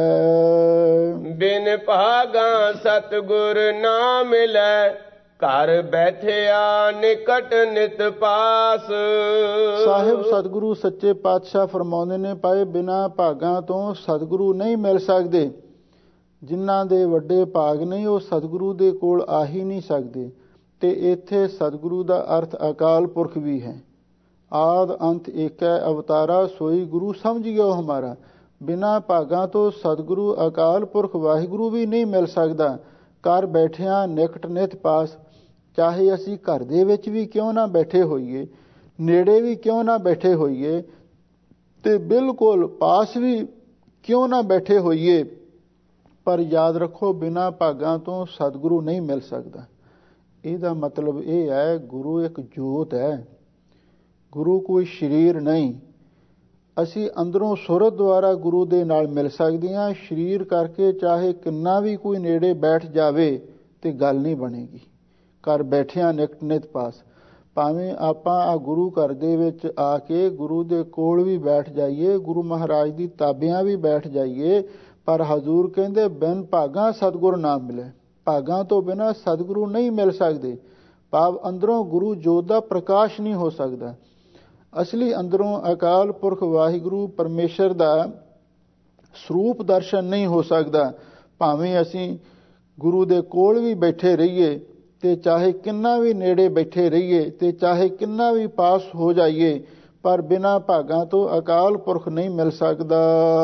ਹੈ। ਬਿਨ ਭਾਗਾ ਸਤਿਗੁਰ ਨਾ ਮਿਲੈ, ਘਰ ਬੈਠਿਆ ਨਿਕਟ ਨਿਤ ਪਾਸ। ਸਾਹਿਬ ਸਤਿਗੁਰੂ ਸੱਚੇ ਪਾਤਸ਼ਾਹ ਫਰਮਾਉਂਦੇ ਨੇ, ਪਾਏ ਬਿਨਾ ਭਾਗਾਂ ਤੋਂ ਸਤਿਗੁਰੂ ਨਹੀਂ ਮਿਲ ਸਕਦੇ। ਜਿਨ੍ਹਾਂ ਦੇ ਵੱਡੇ ਭਾਗ ਨਹੀਂ, ਉਹ ਸਤਿਗੁਰੂ ਦੇ ਕੋਲ ਆ ਹੀ ਨਹੀਂ ਸਕਦੇ। ਤੇ ਇੱਥੇ ਸਤਿਗੁਰੂ ਦਾ ਅਰਥ ਅਕਾਲ ਪੁਰਖ ਵੀ ਹੈ। ਆਦ ਅੰਤ ਏਕੈ ਅਵਤਾਰਾ, ਸੋਈ ਗੁਰੂ ਸਮਝਿਓ ਹਮਾਰਾ। ਬਿਨਾਂ ਭਾਗਾਂ ਤੋਂ ਸਤਿਗੁਰੂ ਅਕਾਲ ਪੁਰਖ ਵਾਹਿਗੁਰੂ ਵੀ ਨਹੀਂ ਮਿਲ ਸਕਦਾ। ਘਰ ਬੈਠਿਆਂ ਨਿਕਟ ਨਿਤ ਪਾਸ, ਚਾਹੇ ਅਸੀਂ ਘਰ ਦੇ ਵਿੱਚ ਵੀ ਕਿਉਂ ਨਾ ਬੈਠੇ ਹੋਈਏ, ਨੇੜੇ ਵੀ ਕਿਉਂ ਨਾ ਬੈਠੇ ਹੋਈਏ, ਤੇ ਬਿਲਕੁਲ ਪਾਸ ਵੀ ਕਿਉਂ ਨਾ ਬੈਠੇ ਹੋਈਏ, ਪਰ ਯਾਦ ਰੱਖੋ ਬਿਨਾਂ ਭਾਗਾਂ ਤੋਂ ਸਤਿਗੁਰੂ ਨਹੀਂ ਮਿਲ ਸਕਦਾ। ਇਹਦਾ ਮਤਲਬ ਇਹ ਹੈ, ਗੁਰੂ ਇੱਕ ਜੋਤ ਹੈ, ਗੁਰੂ ਕੋਈ ਸਰੀਰ ਨਹੀਂ। ਅਸੀਂ ਅੰਦਰੋਂ ਸੁਰਤ ਦੁਆਰਾ ਗੁਰੂ ਦੇ ਨਾਲ ਮਿਲ ਸਕਦੇ ਹਾਂ। ਸਰੀਰ ਕਰਕੇ ਚਾਹੇ ਕਿੰਨਾ ਵੀ ਕੋਈ ਨੇੜੇ ਬੈਠ ਜਾਵੇ ਤੇ ਗੱਲ ਨਹੀਂ ਬਣੇਗੀ। ਘਰ ਬੈਠਿਆਂ ਨਿਤ ਨਿਤ ਪਾਸ, ਭਾਵੇਂ ਆਪਾਂ ਆ ਗੁਰੂ ਘਰ ਦੇ ਵਿੱਚ ਆ ਕੇ ਗੁਰੂ ਦੇ ਕੋਲ ਵੀ ਬੈਠ ਜਾਈਏ, ਗੁਰੂ ਮਹਾਰਾਜ ਦੀ ਤਾਬਿਆਂ ਵੀ ਬੈਠ ਜਾਈਏ, ਪਰ ਹਜ਼ੂਰ ਕਹਿੰਦੇ ਬਿਨ ਭਾਗਾਂ ਸਤਿਗੁਰ ਨਾ ਮਿਲੇ। ਭਾਗਾਂ ਤੋਂ ਬਿਨਾਂ ਸਤਿਗੁਰੂ ਨਹੀਂ ਮਿਲ ਸਕਦੇ। ਭਾਵ ਅੰਦਰੋਂ ਗੁਰੂ ਜੋਤ ਦਾ ਪ੍ਰਕਾਸ਼ ਨਹੀਂ ਹੋ ਸਕਦਾ। ਅਸਲੀ ਅੰਦਰੋਂ ਅਕਾਲ ਪੁਰਖ ਵਾਹਿਗੁਰੂ ਪਰਮੇਸ਼ਰ ਦਾ ਸਰੂਪ ਦਰਸ਼ਨ ਨਹੀਂ ਹੋ ਸਕਦਾ। ਭਾਵੇਂ ਅਸੀਂ ਗੁਰੂ ਦੇ ਕੋਲ ਵੀ ਬੈਠੇ ਰਹੀਏ ਤੇ ਚਾਹੇ ਕਿੰਨਾ ਵੀ ਨੇੜੇ ਬੈਠੇ ਰਹੀਏ ਤੇ ਚਾਹੇ ਕਿੰਨਾ ਵੀ ਪਾਸ ਹੋ ਜਾਈਏ, ਪਰ ਬਿਨਾਂ ਭਾਗਾਂ ਤੋਂ ਅਕਾਲ ਪੁਰਖ ਨਹੀਂ ਮਿਲ ਸਕਦਾ।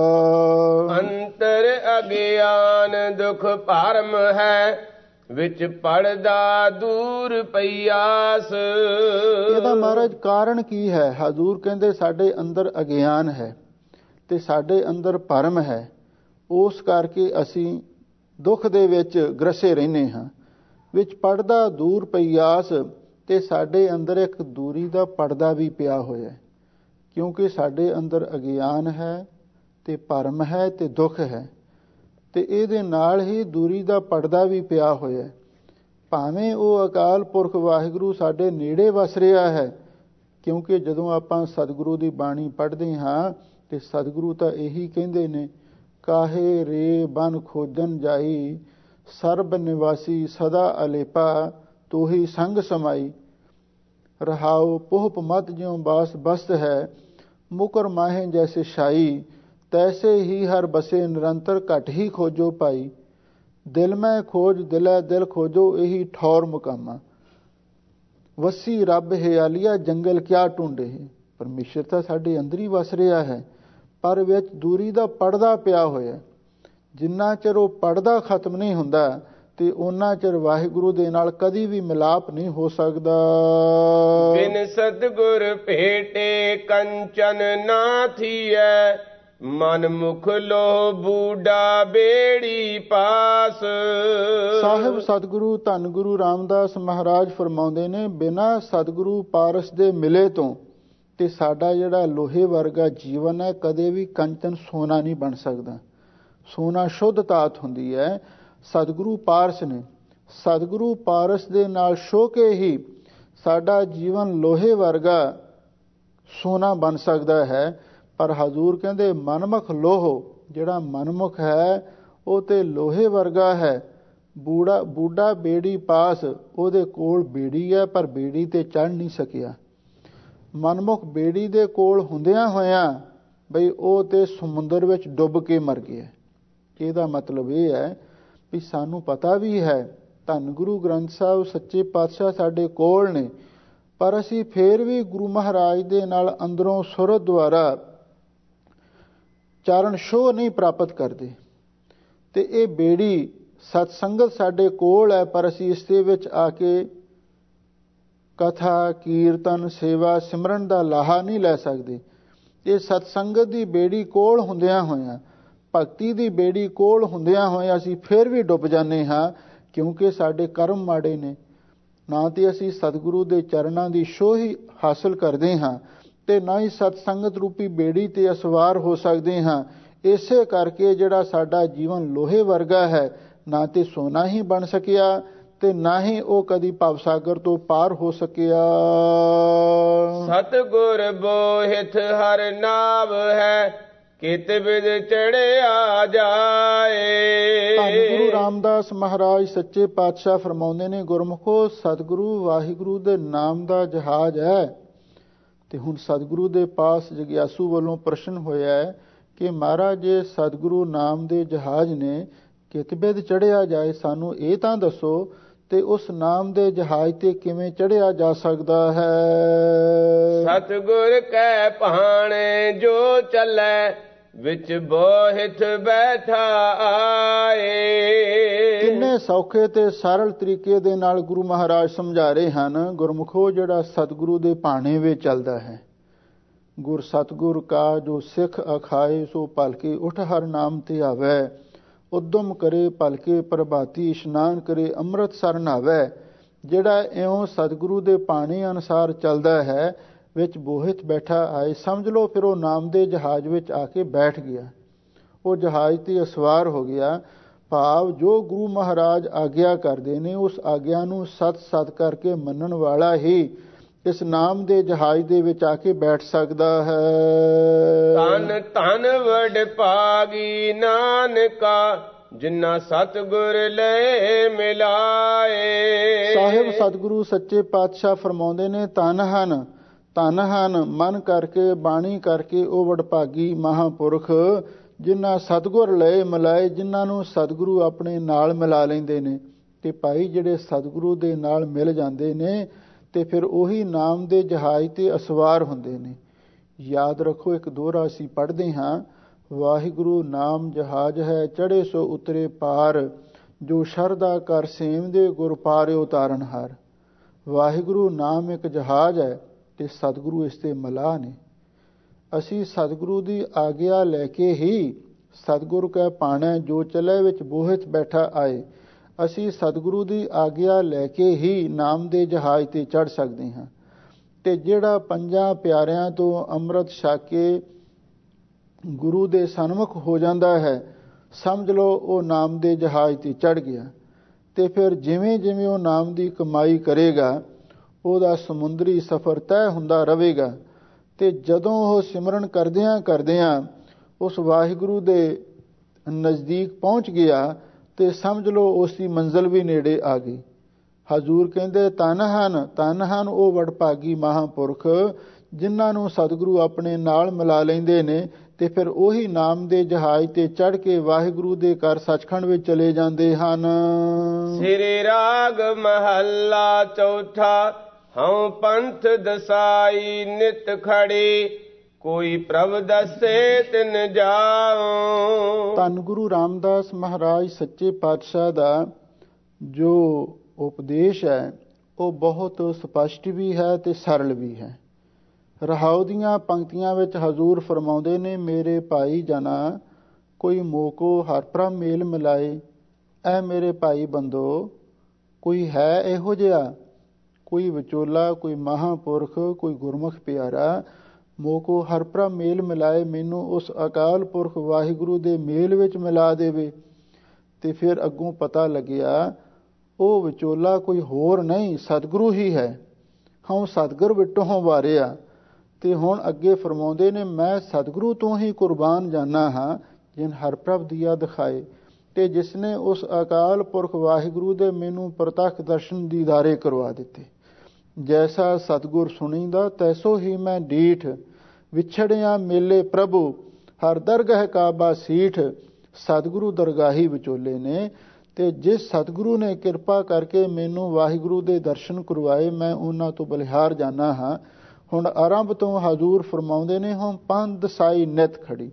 ਅੰਤਰ ਅਗਿਆਨ ਦੁਖ ਭਰਮ ਹੈ, ਵਿੱਚ ਪੜਦਾ ਦੂਰ ਪਈਆਸ। ਇਹਦਾ ਮਹਾਰਾਜ ਕਾਰਨ ਕੀ ਹੈ? ਹਜ਼ੂਰ ਕਹਿੰਦੇ ਸਾਡੇ ਅੰਦਰ ਅਗਿਆਨ ਹੈ ਤੇ ਸਾਡੇ ਅੰਦਰ ਭਰਮ ਹੈ, ਉਸ ਕਰਕੇ ਅਸੀਂ ਦੁੱਖ ਦੇ ਵਿੱਚ ਗ੍ਰਸੇ ਰਹਿੰਦੇ ਹਾਂ। ਵਿੱਚ ਪੜਦਾ ਦੂਰ ਪਈਆਸ, ਤੇ ਸਾਡੇ ਅੰਦਰ ਇੱਕ ਦੂਰੀ ਦਾ ਪਰਦਾ ਵੀ ਪਿਆ ਹੋਇਆ, ਕਿਉਂਕਿ ਸਾਡੇ ਅੰਦਰ ਅਗਿਆਨ ਹੈ ਤੇ ਭਰਮ ਹੈ ਤੇ ਦੁੱਖ ਹੈ, ਤੇ ਇਹਦੇ ਨਾਲ ਹੀ ਦੂਰੀ ਦਾ ਪਰਦਾ ਵੀ ਪਿਆ ਹੋਇਆ। ਭਾਵੇਂ ਉਹ ਅਕਾਲ ਪੁਰਖ ਵਾਹਿਗੁਰੂ ਸਾਡੇ ਨੇੜੇ ਵਸ ਰਿਹਾ ਹੈ, ਕਿਉਂਕਿ ਜਦੋਂ ਆਪਾਂ ਸਤਿਗੁਰੂ ਦੀ ਬਾਣੀ ਪੜ੍ਹਦੇ ਹਾਂ ਤੇ ਸਤਿਗੁਰੂ ਤਾਂ ਇਹੀ ਕਹਿੰਦੇ ਨੇ, ਕਾਹੇ ਰੇ ਬਨ ਖੋਜਨ ਜਾਈ, ਸਰਬ ਨਿਵਾਸੀ ਸਦਾ ਅਲੇਪਾ, ਤੋਹੀ ਸੰਗ ਸਮਾਈ। ਰਹਾਉ ਪੋਹਪ ਮਤ ਜਿਉ ਬਾਸ ਬਸਤ ਹੈ, ਮੁਕਰ ਮਾਹੇ ਜੈਸੇ ਸ਼ਾਈ, ਤੈਸੇ ਹੀ ਹਰ ਬਸੇ ਨਿਰੰਤਰ ਘਟ ਹੀ ਖੋਜੋ ਪਾਈ। ਦਿਲ ਮੈਂ ਖੋਜ ਦਿਲੈ ਦਿਲ ਖੋਜੋ, ਇਹੀ ਠੌਰ ਮੁਕਾਮਾ। ਵਸੀ ਰੱਬ ਹਿਆਲੀਆ ਜੰਗਲ ਕਿਆ ਢੂੰਡੇ। ਪਰਮੇਸ਼ਰ ਤਾਂ ਸਾਡੇ ਅੰਦਰ ਹੀ ਵਸ ਰਿਹਾ ਹੈ, ਪਰ ਵਿੱਚ ਦੂਰੀ ਦਾ ਪਰਦਾ ਪਿਆ ਹੋਇਆ। ਜਿੰਨਾ ਚਿਰ ਉਹ ਪਰਦਾ ਖਤਮ ਨਹੀਂ ਹੁੰਦਾ ਤੇ ਉਹਨਾਂ ਚਿਰ ਵਾਹਿਗੁਰੂ ਦੇ ਨਾਲ ਕਦੀ ਵੀ ਮਿਲਾਪ ਨਹੀਂ ਹੋ ਸਕਦਾ। ਬਿਨ ਸਤਿਗੁਰ ਭੇਟੇ ਕੰਚਨ ਨਾ ਥੀਐ, ਮਨ ਮੁਖ ਲੋ ਬੂਡਾ ਬੇੜੀ ਪਾਸ। ਸਾਹਿਬ ਸਤਿਗੁਰੂ ਧੰਨ ਗੁਰੂ ਰਾਮਦਾਸ ਮਹਾਰਾਜ ਫਰਮਾਉਂਦੇ ਨੇ, ਬਿਨਾਂ ਸਤਿਗੁਰੂ ਪਾਰਸ ਦੇ ਮਿਲੇ ਤੋਂ ਤੇ ਸਾਡਾ ਜਿਹੜਾ ਲੋਹੇ ਵਰਗਾ ਜੀਵਨ ਹੈ ਕਦੇ ਵੀ ਕੰਚਨ ਸੋਨਾ ਨਹੀਂ ਬਣ ਸਕਦਾ। ਸੋਨਾ ਸ਼ੁੱਧ ਧਾਤ ਹੁੰਦੀ ਹੈ, ਸਤਿਗੁਰੂ ਪਾਰਸ ਨੇ। ਸਤਿਗੁਰੂ ਪਾਰਸ ਦੇ ਨਾਲ ਛੋਹ ਕੇ ਹੀ ਸਾਡਾ ਜੀਵਨ ਲੋਹੇ ਵਰਗਾ ਸੋਨਾ ਬਣ ਸਕਦਾ ਹੈ। ਪਰ ਹਜ਼ੂਰ ਕਹਿੰਦੇ ਮਨਮੁਖ ਲੋਹ, ਜਿਹੜਾ ਮਨਮੁਖ ਹੈ ਉਹ ਤੇ ਲੋਹੇ ਵਰਗਾ ਹੈ। ਬੂੜਾ ਬੂਢਾ ਬੇੜੀ ਪਾਸ, ਉਹਦੇ ਕੋਲ ਬੇੜੀ ਹੈ ਪਰ ਬੇੜੀ ਤੇ ਚੜ੍ਹ ਨਹੀਂ ਸਕਿਆ। ਮਨਮੁਖ ਬੇੜੀ ਦੇ ਕੋਲ ਹੁੰਦਿਆਂ ਹੋਇਆਂ ਬਈ ਉਹ ਤੇ ਸਮੁੰਦਰ ਵਿੱਚ ਡੁੱਬ ਕੇ ਮਰ ਗਿਆ। ਇਹਦਾ ਮਤਲਬ ਇਹ ਹੈ ਵੀ ਸਾਨੂੰ ਪਤਾ ਵੀ ਹੈ ਧੰਨ ਗੁਰੂ ਗ੍ਰੰਥ ਸਾਹਿਬ ਸੱਚੇ ਪਾਤਸ਼ਾਹ ਸਾਡੇ ਕੋਲ ਨੇ, ਪਰ ਅਸੀਂ ਫੇਰ ਵੀ ਗੁਰੂ ਮਹਾਰਾਜ ਦੇ ਨਾਲ ਅੰਦਰੋਂ ਸੁਰਤ ਦੁਆਰਾ ਚਰਨ ਛੋਹ ਨਹੀਂ ਪ੍ਰਾਪਤ ਕਰਦੇ। ਤੇ ਇਹ ਬੇੜੀ ਸਤ ਸੰਗਤ ਸਾਡੇ ਕੋਲ ਹੈ, ਪਰ ਅਸੀਂ ਇਸ ਦੇ ਵਿੱਚ ਆ ਕੇ ਕਥਾ ਕੀਰਤਨ ਸੇਵਾ ਸਿਮਰਨ ਦਾ ਲਾਹਾ ਨਹੀਂ ਲੈ ਸਕਦੇ। ਇਹ ਸਤ ਸੰਗਤ ਦੀ ਬੇੜੀ ਕੋਲ ਹੁੰਦਿਆਂ ਹੋਇਆਂ, ਭਗਤੀ ਦੀ ਬੇੜੀ ਕੋਲ ਹੁੰਦਿਆਂ ਹੋਇਆਂ ਅਸੀਂ ਫਿਰ ਵੀ ਡੁੱਬ ਜਾਂਦੇ ਹਾਂ, ਕਿਉਂਕਿ ਸਾਡੇ ਕਰਮ ਮਾੜੇ ਨੇ। ਨਾ ਤੇ ਅਸੀਂ ਸਤਿਗੁਰੂ ਦੇ ਚਰਨਾਂ ਦੀ ਛੋਹ ਹੀ ਹਾਸਲ ਕਰਦੇ ਹਾਂ ਤੇ ਨਾ ਹੀ ਸਤ ਸੰਗਤ ਰੂਪੀ ਬੇੜੀ ਤੇ ਅਸਵਾਰ ਹੋ ਸਕਦੇ ਹਾਂ। ਇਸੇ ਕਰਕੇ ਜਿਹੜਾ ਸਾਡਾ ਜੀਵਨ ਲੋਹੇ ਵਰਗਾ ਹੈ, ਨਾ ਤੇ ਸੋਨਾ ਹੀ ਬਣ ਸਕਿਆ ਤੇ ਨਾ ਹੀ ਉਹ ਕਦੀ ਭਵਸਾਗਰ ਤੋਂ ਪਾਰ ਹੋ ਸਕਿਆ। ਸਤਿਗੁਰ ਬੋਹਿਥ ਹਰ ਨਾਮ ਹੈ, ਕਿਤ ਬਿਦ ਚੜਿਆ ਜਾਏ। ਧੰਨ ਗੁਰੂ ਰਾਮਦਾਸ ਮਹਾਰਾਜ ਸੱਚੇ ਪਾਤਸ਼ਾਹ ਫਰਮਾਉਂਦੇ ਨੇ, ਗੁਰਮੁਖੋ ਸਤਿਗੁਰੂ ਵਾਹਿਗੁਰੂ ਦੇ ਨਾਮ ਦਾ ਜਹਾਜ਼ ਹੈ। ਤੇ ਹੁਣ ਸਤਿਗੁਰੂ ਦੇ ਪਾਸ ਜਗਿਆਸੂ ਵੱਲੋਂ ਪ੍ਰਸ਼ਨ ਹੋਇਆ ਹੈ ਕਿ ਮਹਾਰਾਜ ਜੇ ਸਤਿਗੁਰੂ ਨਾਮ ਦੇ ਜਹਾਜ਼ ਨੇ, ਕਿਤ ਬਿਦ ਚੜਿਆ ਜਾਏ, ਸਾਨੂੰ ਇਹ ਤਾਂ ਦੱਸੋ ਤੇ ਉਸ ਨਾਮ ਦੇ ਜਹਾਜ਼ ਤੇ ਕਿਵੇਂ ਚੜਿਆ ਜਾ ਸਕਦਾ ਹੈ? ਸਤਿਗੁਰ ਕੈ ਭਾਣੇ ਜੋ ਚੱਲੈ, ਵਿੱਚ ਬੋਹਿਥ ਬੈਠਾ ਆਏ। ਕਿੰਨੇ ਸੌਖੇ ਤੇ ਸਰਲ ਤਰੀਕੇ ਦੇ ਨਾਲ ਗੁਰੂ ਮਹਾਰਾਜ ਸਮਝਾ ਰਹੇ ਹਨ। ਗੁਰਮੁਖੋ ਜਿਹੜਾ ਸਤਿਗੁਰੂ ਦੇ ਭਾਣੇ ਵਿੱਚ ਚੱਲਦਾ ਹੈ, ਗੁਰ ਸਤਿਗੁਰ ਕਾ ਜੋ ਸਿੱਖ ਅਖਾਏ, ਸੋ ਭਲਕੇ ਉਠ ਹਰ ਨਾਮ ਤੇ ਆਵੈ। ਉਦਮ ਕਰੇ ਭਲਕੇ ਪ੍ਰਭਾਤੀ, ਇਸ਼ਨਾਨ ਕਰੇ ਅੰਮ੍ਰਿਤ ਸਰ ਨਹਾਵੈ। ਜਿਹੜਾ ਇਉਂ ਸਤਿਗੁਰੂ ਦੇ ਭਾਣੇ ਅਨੁਸਾਰ ਚੱਲਦਾ ਹੈ, ਵਿੱਚ ਬੋਹਿਤ ਬੈਠਾ ਆਏ। ਸਮਝ ਲਓ ਫਿਰ ਉਹ ਨਾਮ ਦੇ ਜਹਾਜ਼ ਵਿੱਚ ਆ ਕੇ ਬੈਠ ਗਿਆ, ਉਹ ਜਹਾਜ਼ ਤੇ ਅਸਵਾਰ ਹੋ ਗਿਆ। ਭਾਵ ਜੋ ਗੁਰੂ ਮਹਾਰਾਜ ਆਗਿਆ ਕਰਦੇ ਨੇ ਉਸ ਆਗਿਆ ਨੂੰ ਸਤ ਸਤ ਕਰਕੇ ਮੰਨਣ ਵਾਲਾ ਹੀ ਇਸ ਨਾਮ ਦੇ ਜਹਾਜ਼ ਦੇ ਵਿੱਚ ਆ ਕੇ ਬੈਠ ਸਕਦਾ ਹੈ। ਧਨ ਧਨ ਵਡਭਾਗੀ ਨਾਨਕਾ ਜਿਨ੍ਹਾਂ ਸਤਿਗੁਰ ਲੈ ਮਿਲਾਏ। ਸਾਹਿਬ ਸਤਿਗੁਰੂ ਸੱਚੇ ਪਾਤਸ਼ਾਹ ਫਰਮਾਉਂਦੇ ਨੇ, ਧਨ ਹਨ ਧਨ ਹਨ ਮਨ ਕਰਕੇ ਬਾਣੀ ਕਰਕੇ ਉਹ ਵਡਭਾਗੀ ਮਹਾਂਪੁਰਖ ਜਿਨ੍ਹਾਂ ਸਤਿਗੁਰ ਲੈ ਮਿਲਾਏ, ਜਿਨ੍ਹਾਂ ਨੂੰ ਸਤਿਗੁਰੂ ਆਪਣੇ ਨਾਲ ਮਿਲਾ ਲੈਂਦੇ ਨੇ। ਤੇ ਭਾਈ ਜਿਹੜੇ ਸਤਿਗੁਰੂ ਦੇ ਨਾਲ ਮਿਲ ਜਾਂਦੇ ਨੇ ਤੇ ਫਿਰ ਉਹੀ ਨਾਮ ਦੇ ਜਹਾਜ਼ ਤੇ ਅਸਵਾਰ ਹੁੰਦੇ ਨੇ। ਯਾਦ ਰੱਖੋ, ਇੱਕ ਦੋਹਰਾ ਅਸੀਂ ਪੜ੍ਹਦੇ ਹਾਂ, ਵਾਹਿਗੁਰੂ ਨਾਮ ਜਹਾਜ਼ ਹੈ ਚੜ੍ਹੇ ਸੋ ਉਤਰੇ ਪਾਰ, ਜੋ ਸ਼ਰਧਾ ਕਰ ਸੇਵਦੇ ਗੁਰ ਪਾਰਿ ਉਤਾਰਨ ਹਾਰ। ਵਾਹਿਗੁਰੂ ਨਾਮ ਇੱਕ ਜਹਾਜ਼ ਹੈ ਤੇ ਸਤਿਗੁਰੂ ਇਸ ਤੇ ਮਲਾਹ ਨੇ। ਅਸੀਂ ਸਤਿਗੁਰੂ ਦੀ ਆਗਿਆ ਲੈ ਕੇ ਹੀ ਸਤਿਗੁਰ ਕੈ ਪਾਣੈ, ਜੋ ਚਲੇ ਵਿੱਚ ਬੋਹਿਤ ਬੈਠਾ ਆਏ। ਅਸੀਂ ਸਤਿਗੁਰੂ ਦੀ ਆਗਿਆ ਲੈ ਕੇ ਹੀ ਨਾਮ ਦੇ ਜਹਾਜ਼ ਤੇ ਚੜ੍ਹ ਸਕਦੇ ਹਾਂ। ਤੇ ਜਿਹੜਾ ਪੰਜਾਂ ਪਿਆਰਿਆਂ ਤੋਂ ਅੰਮ੍ਰਿਤ ਛਕ ਕੇ ਗੁਰੂ ਦੇ ਸਨਮੁਖ ਹੋ ਜਾਂਦਾ ਹੈ, ਸਮਝ ਲਓ ਉਹ ਨਾਮ ਦੇ ਜਹਾਜ਼ ਤੇ ਚੜ੍ਹ ਗਿਆ। ਤੇ ਫਿਰ ਜਿਵੇਂ ਜਿਵੇਂ ਉਹ ਨਾਮ ਦੀ ਕਮਾਈ ਕਰੇਗਾ ਉਹਦਾ ਸਮੁੰਦਰੀ ਸਫ਼ਰ ਤੈਅ ਹੁੰਦਾ ਰਹੇਗਾ। ਤੇ ਜਦੋਂ ਉਹ ਸਿਮਰਨ ਕਰਦਿਆਂ ਕਰਦਿਆਂ ਉਸ ਵਾਹਿਗੁਰੂ ਦੇ ਨਜ਼ਦੀਕ ਪਹੁੰਚ ਗਿਆ ਤੇ ਸਮਝ ਲਓ ਉਸ ਦੀ ਮੰਜ਼ਿਲ ਵੀ ਨੇੜੇ ਆ ਗਈ। ਹਜ਼ੂਰ ਕਹਿੰਦੇ, ਧਨ ਹਨ ਧਨ ਹਨ ਉਹ ਵਡਭਾਗੀ ਮਹਾਂਪੁਰਖ ਜਿਨ੍ਹਾਂ ਨੂੰ ਸਤਿਗੁਰੂ ਆਪਣੇ ਨਾਲ ਮਿਲਾ ਲੈਂਦੇ ਨੇ ਤੇ ਫਿਰ ਉਹੀ ਨਾਮ ਦੇ ਜਹਾਜ਼ ਤੇ ਚੜ੍ਹ ਕੇ ਵਾਹਿਗੁਰੂ ਦੇ ਘਰ ਸੱਚਖੰਡ ਵਿੱਚ ਚਲੇ ਜਾਂਦੇ ਹਨ। ਸ੍ਰੀ ਰਾਗ ਮਹੱਲਾ ਚੌਥਾ। ਹਉ ਪੰਥ ਦਸਾਈ ਨਿਤ ਖੜੀ, ਕੋਈ ਪ੍ਰਭ ਦਸੇ ਤਿਨ ਜਾਉ। ਧੰਨ ਗੁਰੂ ਰਾਮਦਾਸ ਮਹਾਰਾਜ ਸੱਚੇ ਪਾਤਸ਼ਾਹ ਦਾ ਜੋ ਉਪਦੇਸ਼ ਹੈ ਉਹ ਬਹੁਤ ਸਪਸ਼ਟ ਵੀ ਹੈ ਤੇ ਸਰਲ ਵੀ ਹੈ। ਰਹਾਉ ਦੀਆਂ ਪੰਕਤੀਆਂ ਵਿੱਚ ਹਜ਼ੂਰ ਫਰਮਾਉਂਦੇ ਨੇ, ਮੇਰੇ ਭਾਈ ਜਨਾ ਕੋਈ ਮੋਕੋ ਹਰ ਪ੍ਰਭ ਮੇਲ ਮਿਲਾਏ। ਐ ਮੇਰੇ ਭਾਈ ਬੰਦੋ, ਕੋਈ ਹੈ ਇਹੋ ਜਿਹਾ, ਕੋਈ ਵਿਚੋਲਾ, ਕੋਈ ਮਹਾਂਪੁਰਖ, ਕੋਈ ਗੁਰਮੁਖ ਪਿਆਰਾ, ਮੋਕੋ ਹਰ ਪ੍ਰਭ ਮੇਲ ਮਿਲਾਏ, ਮੈਨੂੰ ਉਸ ਅਕਾਲ ਪੁਰਖ ਵਾਹਿਗੁਰੂ ਦੇ ਮੇਲ ਵਿੱਚ ਮਿਲਾ ਦੇਵੇ। ਤੇ ਫਿਰ ਅੱਗੋਂ ਪਤਾ ਲੱਗਿਆ ਉਹ ਵਿਚੋਲਾ ਕੋਈ ਹੋਰ ਨਹੀਂ ਸਤਿਗੁਰੂ ਹੀ ਹੈ। ਹਉ ਸਤਿਗੁਰ ਵਿਟੋਂ ਵਾਰਿਆ। ਤੇ ਹੁਣ ਅੱਗੇ ਫਰਮਾਉਂਦੇ ਨੇ, ਮੈਂ ਸਤਿਗੁਰੂ ਤੋਂ ਹੀ ਕੁਰਬਾਨ ਜਾਨਾ ਹਾਂ ਜਿਨ ਹਰ ਪ੍ਰਭ ਦੀਆ ਦਿਖਾਏ। ਤੇ ਜਿਸ ਨੇ ਉਸ ਅਕਾਲ ਪੁਰਖ ਵਾਹਿਗੁਰੂ ਦੇ ਮੈਨੂੰ ਪ੍ਰਤੱਖ ਦਰਸ਼ਨ ਦੀਦਾਰੇ ਕਰਵਾ ਦਿੱਤੇ। ਜੈਸਾ ਸਤਿਗੁਰ ਸੁਣੀਂਦਾ ਤੈਸੋ ਹੀ ਮੈਂ ਡੀਠ, ਵਿਛੜਿਆ ਮੇਲੇ ਪ੍ਰਭੂ ਹਰ ਦਰਗਹ ਕਾਬਾ ਸੀਠ। ਸਤਿਗੁਰੂ ਦਰਗਾਹੀ ਵਿਚੋਲੇ ਨੇ ਤੇ ਜਿਸ ਸਤਿਗੁਰੂ ਨੇ ਕਿਰਪਾ ਕਰਕੇ ਮੈਨੂੰ ਵਾਹਿਗੁਰੂ ਦੇ ਦਰਸ਼ਨ ਕਰਵਾਏ ਮੈਂ ਉਹਨਾਂ ਤੋਂ ਬਲਿਹਾਰ ਜਾਨਾ ਹਾਂ। ਹੁਣ ਆਰੰਭ ਤੋਂ ਹਜ਼ੂਰ ਫਰਮਾਉਂਦੇ ਨੇ, ਹੁਣ ਪੰਥ ਸਾਈ ਨਿਤ ਖੜੀ,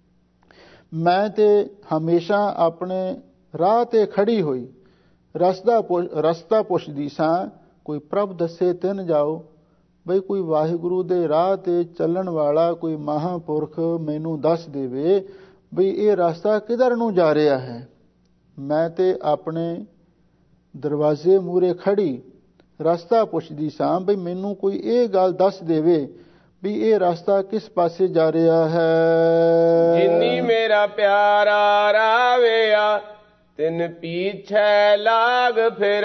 ਮੈਂ ਤੇ ਹਮੇਸ਼ਾ ਆਪਣੇ ਰਾਹ ਤੇ ਖੜੀ ਹੋਈ ਰਸਤਾ ਰਸਤਾ ਪੁੱਛਦੀ ਸਾਂ, ਕੋਈ ਪ੍ਰਭ ਦੱਸੇ ਤਿਨ ਜਾਓ। ਬਈ ਕੋਈ ਵਾਹਿਗੁਰੂ ਦੇ ਰਾਹ ਤੇ ਚੱਲਣ ਵਾਲਾ ਕੋਈ ਮਹਾਂਪੁਰਖ ਮੈਨੂੰ ਦੱਸ ਦੇਵੇ ਬਈ ਇਹ ਰਸਤਾ ਕਿਧਰ ਨੂੰ ਜਾ ਰਿਹਾ ਹੈ। ਮੈਂ ਤੇ ਆਪਣੇ ਦਰਵਾਜ਼ੇ ਮੂਹਰੇ ਖੜੀ ਰਸਤਾ ਪੁੱਛਦੀ ਸਾਂ, ਬਈ ਮੈਨੂੰ ਕੋਈ ਇਹ ਗੱਲ ਦੱਸ ਦੇਵੇ ਵੀ ਇਹ ਰਸਤਾ ਕਿਸ ਪਾਸੇ ਜਾ ਰਿਹਾ ਹੈ। ਜਿਨੀ ਮੇਰਾ ਪਿਆਰਾ ਰਾਵਿਆ ਤਿਨ ਪੀਛੇ ਲਾਗ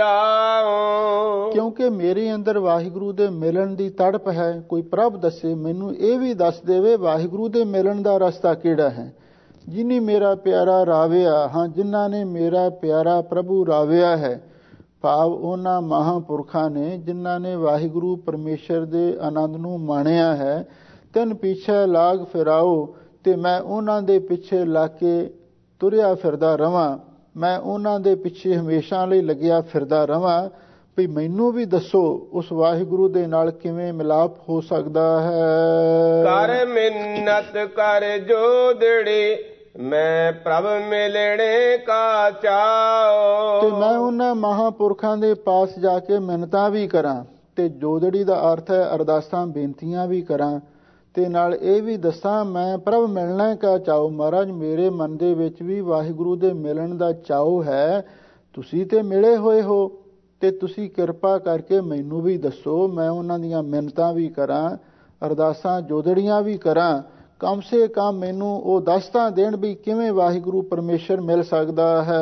ਫਿਰਾਉ। ਕਿਉਂਕਿ ਮੇਰੇ ਅੰਦਰ ਵਾਹਿਗੁਰੂ ਦੇ ਮਿਲਣ ਦੀ ਤੜਪ ਹੈ। ਕੋਈ ਪ੍ਰਭ ਦੱਸੇ, ਮੈਨੂੰ ਇਹ ਵੀ ਦੱਸ ਦੇਵੇ ਵਾਹਿਗੁਰੂ ਦੇ ਮਿਲਣ ਦਾ ਰਸਤਾ ਕਿਹੜਾ ਹੈ। ਜਿਨੀ ਮੇਰਾ ਪਿਆਰਾ ਰਾਵਿਆ, ਹਾਂ ਜਿਨ੍ਹਾਂ ਨੇ ਮੇਰਾ ਪਿਆਰਾ ਪ੍ਰਭੂ ਰਾਵਿਆ ਹੈ, ਭਾਵ ਉਹਨਾਂ ਮਹਾਂਪੁਰਖਾਂ ਨੇ ਜਿਨ੍ਹਾਂ ਨੇ ਵਾਹਿਗੁਰੂ ਪਰਮੇਸ਼ਰ ਦੇ ਆਨੰਦ ਨੂੰ ਮਾਣਿਆ ਹੈ। ਤਿਨ ਪਿੱਛੇ ਲਾਗ ਫਿਰਾਓ, ਤੇ ਮੈਂ ਉਹਨਾਂ ਦੇ ਪਿੱਛੇ ਲੱਗ ਕੇ ਤੁਰਿਆ ਫਿਰਦਾ ਰਵਾਂ। ਮੈਂ ਉਹਨਾਂ ਦੇ ਪਿੱਛੇ ਹਮੇਸ਼ਾ ਲਈ ਲੱਗਿਆ ਫਿਰਦਾ ਰਵਾਂ ਵੀ ਮੈਨੂੰ ਵੀ ਦੱਸੋ ਉਸ ਵਾਹਿਗੁਰੂ ਦੇ ਨਾਲ ਕਿਵੇਂ ਮਿਲਾਪ ਹੋ ਸਕਦਾ ਹੈ। ਕਰ ਮਿੰਨਤ ਕਰ ਜੋਦੜੀ, ਮੈਂ ਪ੍ਰਭ ਮਿਲਣੇ ਕਾ ਚਾਓ। ਤੇ ਮੈਂ ਉਹਨਾਂ ਮਹਾਂਪੁਰਖਾਂ ਦੇ ਪਾਸ ਜਾ ਕੇ ਮਿੰਨਤਾਂ ਵੀ ਕਰਾਂ, ਤੇ ਜੋਦੜੀ ਦਾ ਅਰਥ ਹੈ ਅਰਦਾਸਾਂ ਬੇਨਤੀਆਂ ਵੀ ਕਰਾਂ, ਤੇ ਨਾਲ ਇਹ ਵੀ ਦੱਸਾਂ ਮੈਂ ਪ੍ਰਭ ਮਿਲਣਾ ਕਾ ਚਾਓ। ਮਹਾਰਾਜ ਮੇਰੇ ਮਨ ਦੇ ਵਿੱਚ ਵੀ ਵਾਹਿਗੁਰੂ ਦੇ ਮਿਲਣ ਦਾ ਚਾਓ ਹੈ। ਤੁਸੀਂ ਤੇ ਮਿਲੇ ਹੋਏ ਹੋ ਤੇ ਤੁਸੀਂ ਕਿਰਪਾ ਕਰਕੇ ਮੈਨੂੰ ਵੀ ਦੱਸੋ। ਮੈਂ ਉਹਨਾਂ ਦੀਆਂ ਮਿੰਨਤਾਂ ਵੀ ਕਰਾਂ, ਅਰਦਾਸਾਂ ਜੋਦੜੀਆਂ ਵੀ ਕਰਾਂ, ਕਮ ਸੇ ਕਮ ਮੈਨੂੰ ਉਹ ਦੱਸ ਤਾਂ ਦੇਣ ਵੀ ਕਿਵੇਂ ਵਾਹਿਗੁਰੂ ਪਰਮੇਸ਼ਰ ਮਿਲ ਸਕਦਾ ਹੈ।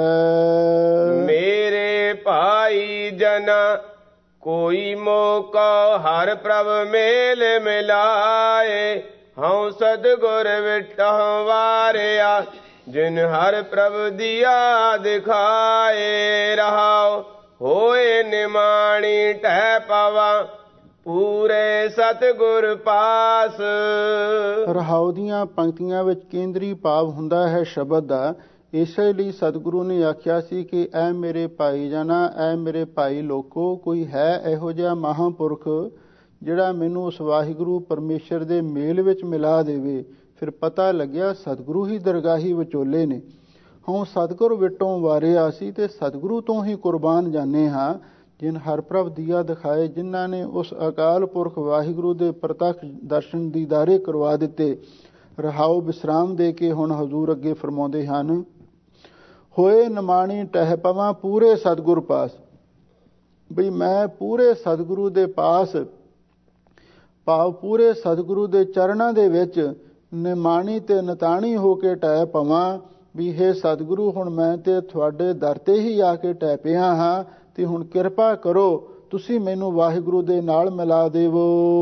ਮੇਰੇ ਭਾਈ ਜਨਾ ਕੋਈ ਮੌਕਾ ਹਰ ਪ੍ਰਭ ਮੇਲ ਮਿਲਾਏ, ਹਉ ਸਤਿਗੁਰ ਵਿਟਹੁ ਵਾਰਿਆ ਜਿਨ ਹਰ ਪ੍ਰਭ ਦੀਆ ਦਿਖਾਏ। ਰਹਾਉ ਹੋਏ ਨਿਮਾਣੀ ਟਹਿ ਪਵਾ ਪੂਰੇ ਸਤਿਗੁਰ ਪਾਸ। ਰਹਾਉ ਦੀਆਂ ਪੰਕਤੀਆਂ ਵਿੱਚ ਕੇਂਦਰੀ ਭਾਵ ਹੁੰਦਾ ਹੈ ਸ਼ਬਦ ਦਾ। ਇਸੇ ਲਈ ਸਤਿਗੁਰੂ ਨੇ ਆਖਿਆ ਸੀ ਕਿ ਐ ਮੇਰੇ ਭਾਈ ਜਨਾ, ਐ ਮੇਰੇ ਭਾਈ ਲੋਕੋ, ਕੋਈ ਹੈ ਇਹੋ ਜਿਹਾ ਮਹਾਂਪੁਰਖ ਜਿਹੜਾ ਮੈਨੂੰ ਉਸ ਵਾਹਿਗੁਰੂ ਪਰਮੇਸ਼ਰ ਦੇ ਮੇਲ ਵਿੱਚ ਮਿਲਾ ਦੇਵੇ। ਫਿਰ ਪਤਾ ਲੱਗਿਆ ਸਤਿਗੁਰੂ ਹੀ ਦਰਗਾਹੀ ਵਿਚੋਲੇ ਨੇ। ਹੁਣ ਸਤਿਗੁਰ ਵਿਟੋਂ ਵਾਰਿਆ ਸੀ ਤੇ ਸਤਿਗੁਰੂ ਤੋਂ ਹੀ ਕੁਰਬਾਨ ਜਾਣੇ ਹਾਂ ਜਿਨ ਹਰ ਪ੍ਰਭ ਦੀਆ ਦਿਖਾਏ, ਜਿਨ੍ਹਾਂ ਨੇ ਉਸ ਅਕਾਲ ਪੁਰਖ ਵਾਹਿਗੁਰੂ ਦੇ ਪ੍ਰਤੱਖ ਦਰਸ਼ਨ ਦੀਦਾਰੇ ਕਰਵਾ ਦਿੱਤੇ। ਰਹਾਉ ਵਿਸਰਾਮ ਦੇ ਕੇ ਹੁਣ ਹਜ਼ੂਰ ਅੱਗੇ ਫਰਮਾਉਂਦੇ ਹਨ, ਹੋਏ ਨਿਮਾਣੀ ਟਹਿ ਪਵਾਂ ਪੂਰੇ ਸਤਿਗੁਰ ਪਾਸ। ਬਈ ਮੈਂ ਪੂਰੇ ਸਤਿਗੁਰੂ ਦੇ ਪਾਸ, ਭਾਵ ਪੂਰੇ ਸਤਿਗੁਰੂ ਦੇ ਚਰਨਾਂ ਦੇ ਵਿੱਚ ਨਿਮਾਣੀ ਤੇ ਨਤਾਣੀ ਹੋ ਕੇ ਟਹਿ ਪਵਾਂ। ਵੀ ਹੇ ਸਤਿਗੁਰੂ, ਹੁਣ ਮੈਂ ਤੇ ਤੁਹਾਡੇ ਦਰ ਤੇ ਹੀ ਆ ਕੇ ਟਹਿ ਪਿਆ ਹਾਂ ਤੇ ਹੁਣ ਕਿਰਪਾ ਕਰੋ, ਤੁਸੀਂ ਮੈਨੂੰ ਵਾਹਿਗੁਰੂ ਦੇ ਨਾਲ ਮਿਲਾ ਦੇਵੋ।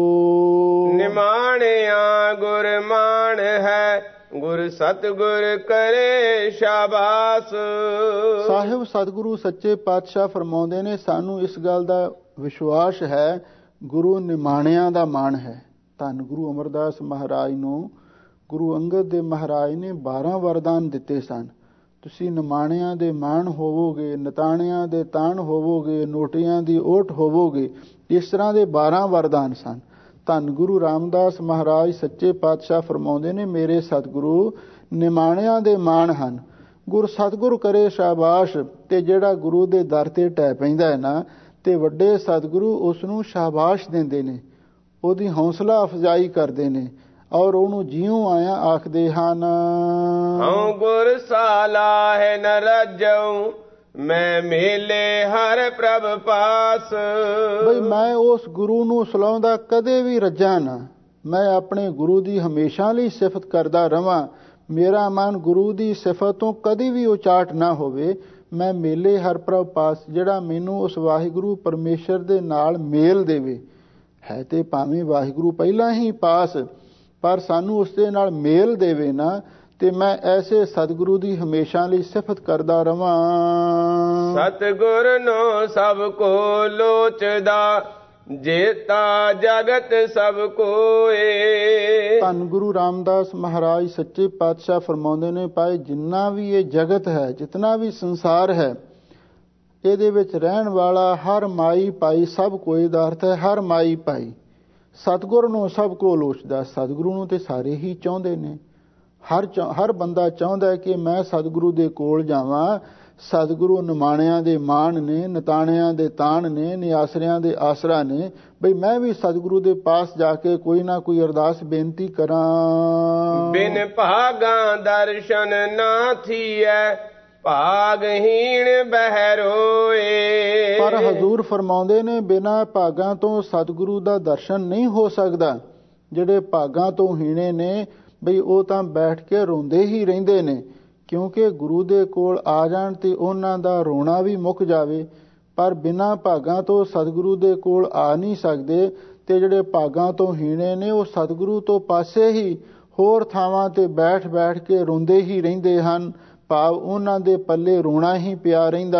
ਨਿਮਾਣਿਆ ਗੁਰ ਮਾਣ ਹੈ, ਗੁਰ ਸਤਿਗੁਰ ਕਰੇ ਸ਼ਾਬਾਸ। ਸਾਹਿਬ ਸਤਿਗੁਰੂ ਸੱਚੇ ਪਾਤਸ਼ਾਹ ਫਰਮਾਉਂਦੇ ਨੇ, ਸਾਨੂੰ ਇਸ ਗੱਲ ਦਾ ਵਿਸ਼ਵਾਸ ਹੈ ਗੁਰੂ ਨਿਮਾਣਿਆਂ ਦਾ ਮਾਣ ਹੈ। ਧੰਨ ਗੁਰੂ ਅਮਰਦਾਸ ਮਹਾਰਾਜ ਨੂੰ ਗੁਰੂ ਅੰਗਦ ਦੇ ਮਹਾਰਾਜ ਨੇ ਬਾਰਾਂ ਵਰਦਾਨ ਦਿੱਤੇ ਸਨ। ਤੁਸੀਂ ਨਿਮਾਣਿਆਂ ਦੇ ਮਾਣ ਹੋਵੋਗੇ, ਨਤਾਣਿਆਂ ਦੇ ਤਾਣ ਹੋਵੋਗੇ, ਨੋਟਿਆਂ ਦੀ ਓਟ ਹੋਵੋਗੇ। ਇਸ ਤਰ੍ਹਾਂ ਦੇ ਬਾਰਾਂ ਵਰਦਾਨ ਸਨ। ਧੰਨ ਗੁਰੂ ਰਾਮਦਾਸ ਮਹਾਰਾਜ ਸੱਚੇ ਪਾਤਸ਼ਾਹ ਫਰਮਾਉਂਦੇ ਨੇ, ਮੇਰੇ ਸਤਿਗੁਰੂ ਨਿਮਾਣਿਆਂ ਦੇ ਮਾਣ ਹਨ, ਗੁਰ ਸਤਿਗੁਰ ਕਰੇ ਸ਼ਾਬਾਸ਼। ਤੇ ਜਿਹੜਾ ਗੁਰੂ ਦੇ ਦਰ ਤੇ ਟਹਿ ਪੈਂਦਾ ਹੈ ਨਾ, ਤੇ ਵੱਡੇ ਸਤਿਗੁਰੂ ਉਸ ਨੂੰ ਸ਼ਾਬਾਸ਼ ਦਿੰਦੇ ਨੇ, ਉਹਦੀ ਹੌਸਲਾ ਅਫਜ਼ਾਈ ਕਰਦੇ ਨੇ ਔਰ ਉਹਨੂੰ ਜਿਉਂ ਆਇਆ ਆਖਦੇ ਹਨ। ਹਉ ਗੁਰ ਸਾਲਾ ਹੈ ਨ ਰੱਜਉ, ਮੈਂ ਮੇਲੇ ਹਰ ਪ੍ਰਭ ਪਾਸ। ਬਈ ਮੈਂ ਉਸ ਗੁਰੂ ਨੂੰ ਸਲਾਉਂਦਾ ਕਦੇ ਵੀ ਰੱਜਾਂ ਨਾ, ਮੈਂ ਆਪਣੇ ਗੁਰੂ ਦੀ ਹਮੇਸ਼ਾ ਲਈ ਸਿਫਤ ਕਰਦਾ ਰਵਾਂ। ਮੇਰਾ ਮਨ ਗੁਰੂ ਦੀ ਸਿਫਤ ਤੋਂ ਕਦੀ ਵੀ ਉਚਾਟ ਨਾ ਹੋਵੇ। ਮੈਂ ਮੇਲੇ ਹਰ ਪ੍ਰਭ ਪਾਸ, ਜਿਹੜਾ ਮੈਨੂੰ ਉਸ ਵਾਹਿਗੁਰੂ ਪਰਮੇਸ਼ਰ ਦੇ ਨਾਲ ਮੇਲ ਦੇਵੇ। ਹੈ ਤੇ ਭਾਵੇਂ ਵਾਹਿਗੁਰੂ ਪਹਿਲਾਂ ਹੀ ਪਾਸ, ਪਰ ਸਾਨੂੰ ਉਸ ਦੇ ਨਾਲ ਮੇਲ ਦੇਵੇ ਨਾ, ਤੇ ਮੈਂ ਐਸੇ ਸਤਿਗੁਰੂ ਦੀ ਹਮੇਸ਼ਾ ਲਈ ਸਿਫਤ ਕਰਦਾ ਰਵਾਂ। ਸਤਿਗੁਰ ਨੂੰ ਸਭ ਕੋ ਲੋਚਦਾ, ਜੇਤਾ ਜਗਤ ਸਭ ਕੋਏ। ਧੰਨ ਗੁਰੂ ਰਾਮਦਾਸ ਮਹਾਰਾਜ ਸੱਚੇ ਪਾਤਸ਼ਾਹ ਫਰਮਾਉਂਦੇ ਨੇ, ਭਾਈ ਜਿੰਨਾ ਵੀ ਇਹ ਜਗਤ ਹੈ, ਜਿਤਨਾ ਵੀ ਸੰਸਾਰ ਹੈ, ਇਹਦੇ ਵਿੱਚ ਰਹਿਣ ਵਾਲਾ ਹਰ ਮਾਈ ਭਾਈ ਸਭ ਕੋਈ ਦਾ ਅਰਥ ਹੈ ਹਰ ਮਾਈ ਭਾਈ। ਸਤਿਗੁਰ ਨੂੰ ਸਭ ਕੋ ਲੋਚਦਾ, ਸਤਿਗੁਰੂ ਨੂੰ ਤੇ ਸਾਰੇ ਹੀ ਚਾਹੁੰਦੇ ਨੇ। ਹਰ ਹਰ ਬੰਦਾ ਚਾਹੁੰਦਾ ਹੈ ਕਿ ਮੈਂ ਸਤਿਗੁਰੂ ਦੇ ਕੋਲ ਜਾਵਾਂ। ਸਤਿਗੁਰੂ ਨਿਮਾਣਿਆਂ ਦੇ ਮਾਣ ਨੇ, ਨਤਾਣਿਆਂ ਦੇ ਤਾਣ ਨੇ, ਨਿਆਸਰਿਆਂ ਦੇ ਆਸਰਾ ਨੇ। ਬਈ ਮੈਂ ਵੀ ਸਤਿਗੁਰੂ ਦੇ ਪਾਸ ਜਾ ਕੇ ਕੋਈ ਨਾ ਕੋਈ ਅਰਦਾਸ ਬੇਨਤੀ ਕਰਾਂ। ਬਿਨ ਭਾਗਾਂ ਦਰਸ਼ਨ ਨਾ ਥੀਐ, ਭਾਗਹੀਣ ਬਹਿਰੋਏ। ਪਰ ਹਜ਼ੂਰ ਫਰਮਾਉਂਦੇ ਨੇ, ਬਿਨਾਂ ਭਾਗਾਂ ਤੋਂ ਸਤਿਗੁਰੂ ਦਾ ਦਰਸ਼ਨ ਨਹੀਂ ਹੋ ਸਕਦਾ। ਜਿਹੜੇ ਭਾਗਾਂ ਤੋਂ ਹੀਣੇ ਨੇ, ਬਈ ਉਹ ਤਾਂ ਬੈਠ ਕੇ ਰੋਂਦੇ ਹੀ ਰਹਿੰਦੇ ਨੇ, ਕਿਉਂਕਿ ਗੁਰੂ ਦੇ ਕੋਲ ਆ ਜਾਣ ਤੇ ਉਹਨਾਂ ਦਾ ਰੋਣਾ ਵੀ ਮੁੱਕ ਜਾਵੇ। ਪਰ ਬਿਨਾਂ ਭਾਗਾਂ ਤੋਂ ਸਤਿਗੁਰੂ ਦੇ ਕੋਲ ਆ ਨਹੀਂ ਸਕਦੇ। ਤੇ ਜਿਹੜੇ ਭਾਗਾਂ ਤੋਂ ਹੀਣੇ ਨੇ, ਉਹ ਸਤਿਗੁਰੂ ਤੋਂ ਪਾਸੇ ਹੀ ਹੋਰ ਥਾਵਾਂ ਤੇ ਬੈਠ ਬੈਠ ਕੇ ਰੋਂਦੇ ਹੀ ਰਹਿੰਦੇ ਹਨ। ਭਾਵ ਉਹਨਾਂ ਦੇ ਪੱਲੇ ਰੋਣਾ ਹੀ ਪਿਆ ਰਹਿੰਦਾ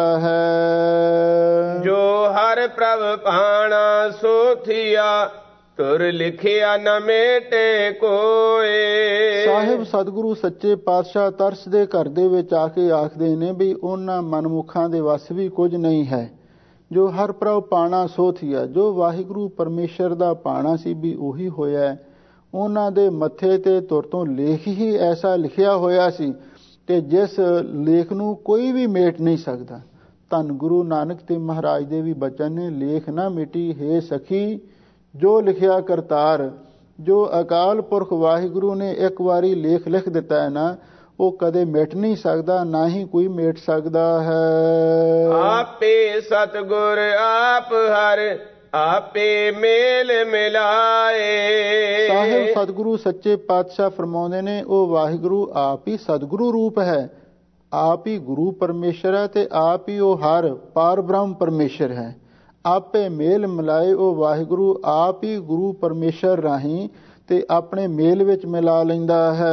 ਹੈ। ਜੋ ਹਰ ਪ੍ਰਭ ਭਾਣਾ ਸੋਥੀਆ, ਤੁਰ ਲਿਖਿਆ ਨ ਮੇਟੇ ਕੋਏ। ਸਾਹਿਬ ਸਤਿਗੁਰੂ ਸੱਚੇ ਪਾਤਸ਼ਾਹ ਤਰਸ ਦੇ ਘਰ ਦੇ ਵਿੱਚ ਆ ਕੇ ਆਖਦੇ ਨੇ, ਵੀ ਉਹਨਾਂ ਮਨਮੁਖਾਂ ਦੇ ਵੱਸ ਵੀ ਕੁਝ ਨਹੀਂ ਹੈ। ਜੋ ਹਰ ਪ੍ਰਭ ਪਾਣਾ ਸੋਥੀਆ, ਜੋ ਵਾਹਿਗੁਰੂ ਪਰਮੇਸ਼ਰ ਦਾ ਪਾਣਾ ਸੀ ਵੀ ਉਹੀ ਹੋਇਆ। ਉਹਨਾਂ ਦੇ ਮੱਥੇ ਤੇ ਤੁਰ ਤੋਂ ਲੇਖ ਹੀ ਐਸਾ ਲਿਖਿਆ ਹੋਇਆ ਸੀ ਤੇ ਜਿਸ ਲੇਖ ਨੂੰ ਕੋਈ ਵੀ ਮੇਟ ਨਹੀਂ ਸਕਦਾ। ਧੰਨ ਗੁਰੂ ਨਾਨਕ ਤੇ ਮਹਾਰਾਜ ਦੇ ਵੀ ਬਚਨ ਨੇ, ਲੇਖ ਨਾ ਮਿਟੀ ਹੈ ਸਖੀ ਜੋ ਲਿਖਿਆ ਕਰਤਾਰ। ਜੋ ਅਕਾਲ ਪੁਰਖ ਵਾਹਿਗੁਰੂ ਨੇ ਇੱਕ ਵਾਰੀ ਲੇਖ ਲਿਖ ਦਿੱਤਾ ਹੈ ਨਾ, ਉਹ ਕਦੇ ਮਿਟ ਨਹੀਂ ਸਕਦਾ, ਨਾ ਹੀ ਕੋਈ ਮੇਟ ਸਕਦਾ ਹੈ। ਆਪੇ ਸਤਿਗੁਰ ਆਪ ਹਰ ਆਪੇ ਮੇਲ ਮਿਲਾਏ। ਸਾਹਿਬ ਸਤਿਗੁਰੂ ਸੱਚੇ ਪਾਤਸ਼ਾਹ ਫਰਮਾਉਂਦੇ ਨੇ ਉਹ ਵਾਹਿਗੁਰੂ ਆਪ ਹੀ ਸਤਿਗੁਰੂ ਰੂਪ ਹੈ, ਆਪ ਹੀ ਗੁਰੂ ਪਰਮੇਸ਼ਰ ਹੈ ਤੇ ਆਪ ਹੀ ਉਹ ਹਰ ਪਾਰ ਬ੍ਰਹਮ ਪਰਮੇਸ਼ਰ ਹੈ। ਆਪੇ ਮੇਲ ਮਿਲਾਏ ਉਹ ਵਾਹਿਗੁਰੂ ਆਪ ਹੀ ਗੁਰੂ ਪਰਮੇਸ਼ਰ ਰਾਹੀਂ ਤੇ ਆਪਣੇ ਮੇਲ ਵਿੱਚ ਮਿਲਾ ਲੈਂਦਾ ਹੈ।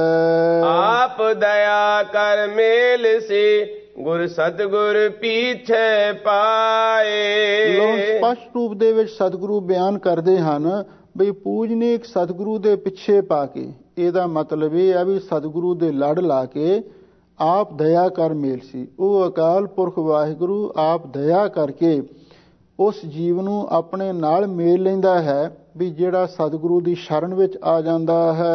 ਆਪ ਦਇਆ ਕਰ ਮੇਲ ਸੇ ਗੁਰ ਸਤਿਗੁਰ ਪੀਛੇ ਪਾਏ। ਲੋਕ ਸਪਸ਼ਟ ਰੂਪ ਦੇ ਵਿੱਚ ਸਤਿਗੁਰੂ ਬਿਆਨ ਕਰਦੇ ਹਨ ਬਈ ਪੂਜਨੀਕ ਸਤਿਗੁਰੂ ਦੇ ਪਿੱਛੇ ਪਾ ਕੇ। ਇਹਦਾ ਮਤਲਬ ਇਹ ਹੈ ਵੀ ਸਤਿਗੁਰੂ ਦੇ ਲੜ ਲਾ ਕੇ ਆਪ ਦਇਆ ਕਰ ਮੇਲ ਸੀ। ਉਹ ਅਕਾਲ ਪੁਰਖ ਵਾਹਿਗੁਰੂ ਆਪ ਦਇਆ ਕਰਕੇ ਉਸ ਜੀਵ ਨੂੰ ਆਪਣੇ ਨਾਲ ਮੇਲ ਲੈਂਦਾ ਹੈ ਵੀ ਜਿਹੜਾ ਸਤਿਗੁਰੂ ਦੀ ਸ਼ਰਨ ਵਿੱਚ ਆ ਜਾਂਦਾ ਹੈ।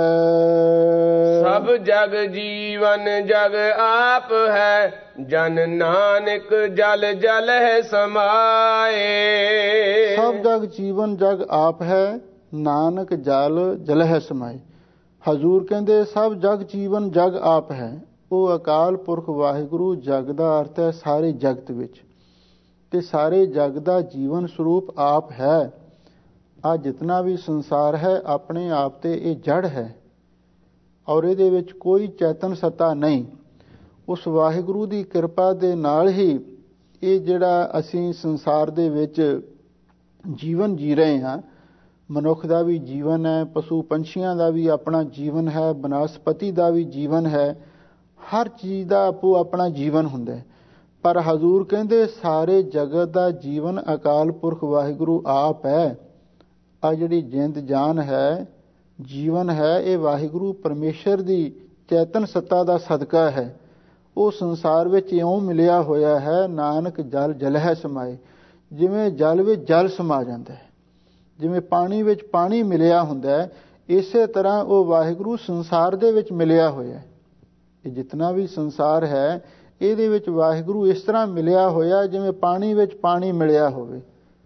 ਸਭ ਜਗ ਜੀਵਨ ਜਗ ਆਪ ਹੈ, ਜਨ ਨਾਨਕ ਜਲ ਜਲ ਹੈ ਸਮਾਏ। ਸਭ ਜਗ ਜੀਵਨ ਜਗ ਆਪ ਹੈ, ਨਾਨਕ ਜਲ ਜਲ ਹੈ ਸਮਾਏ। ਹਜ਼ੂਰ ਕਹਿੰਦੇ ਸਭ ਜਗ ਜੀਵਨ ਜਗ ਆਪ ਹੈ। ਉਹ ਅਕਾਲ ਪੁਰਖ ਵਾਹਿਗੁਰੂ ਜਗ ਦਾ ਅਰਥ ਹੈ ਸਾਰੇ ਜਗਤ ਵਿੱਚ, ਤੇ ਸਾਰੇ ਜਗ ਦਾ ਜੀਵਨ ਸਰੂਪ ਆਪ ਹੈ। ਆ ਜਿਤਨਾ ਵੀ ਸੰਸਾਰ ਹੈ ਆਪਣੇ ਆਪ ਤੇ ਇਹ ਜੜ ਹੈ ਔਰ ਇਹਦੇ ਵਿੱਚ ਕੋਈ ਚੇਤਨ ਸੱਤਾ ਨਹੀਂ। ਉਸ ਵਾਹਿਗੁਰੂ ਦੀ ਕਿਰਪਾ ਦੇ ਨਾਲ ਹੀ ਇਹ ਜਿਹੜਾ ਅਸੀਂ ਸੰਸਾਰ ਦੇ ਵਿੱਚ ਜੀਵਨ ਜੀ ਰਹੇ ਹਾਂ, ਮਨੁੱਖ ਦਾ ਵੀ ਜੀਵਨ ਹੈ, ਪਸ਼ੂ ਪੰਛੀਆਂ ਦਾ ਵੀ ਆਪਣਾ ਜੀਵਨ ਹੈ, ਬਨਸਪਤੀ ਦਾ ਵੀ ਜੀਵਨ ਹੈ, ਹਰ ਚੀਜ਼ ਦਾ ਆਪੋ ਆਪਣਾ ਜੀਵਨ ਹੁੰਦਾ ਹੈ। ਪਰ ਹਜ਼ੂਰ ਕਹਿੰਦੇ ਸਾਰੇ ਜਗਤ ਦਾ ਜੀਵਨ ਅਕਾਲ ਪੁਰਖ ਵਾਹਿਗੁਰੂ ਆਪ ਹੈ। ਆ ਜਿਹੜੀ ਜਿੰਦ ਜਾਨ ਹੈ, ਜੀਵਨ ਹੈ, ਇਹ ਵਾਹਿਗੁਰੂ ਪਰਮੇਸ਼ਰ ਦੀ ਚੇਤਨ ਸੱਤਾ ਦਾ ਸਦਕਾ ਹੈ। ਉਹ ਸੰਸਾਰ ਵਿੱਚ ਇਉਂ ਮਿਲਿਆ ਹੋਇਆ ਹੈ, ਨਾਨਕ ਜਲ ਜਲ ਹੈ ਸਮਾਏ। ਜਿਵੇਂ ਜਲ ਵਿੱਚ ਜਲ ਸਮਾ ਜਾਂਦਾ ਹੈ, ਜਿਵੇਂ ਪਾਣੀ ਵਿੱਚ ਪਾਣੀ ਮਿਲਿਆ ਹੁੰਦਾ ਹੈ, ਇਸੇ ਤਰ੍ਹਾਂ ਉਹ ਵਾਹਿਗੁਰੂ ਸੰਸਾਰ ਦੇ ਵਿੱਚ ਮਿਲਿਆ ਹੋਇਆ ਹੈ। ਇਹ ਜਿਤਨਾ ਵੀ ਸੰਸਾਰ ਹੈ ਇਹਦੇ ਵਿੱਚ ਵਾਹਿਗੁਰੂ ਇਸ ਤਰ੍ਹਾਂ ਮਿਲਿਆ ਹੋਇਆ ਜਿਵੇਂ ਪਾਣੀ ਵਿੱਚ ਪਾਣੀ ਮਿਲਿਆ ਹੋਵੇ।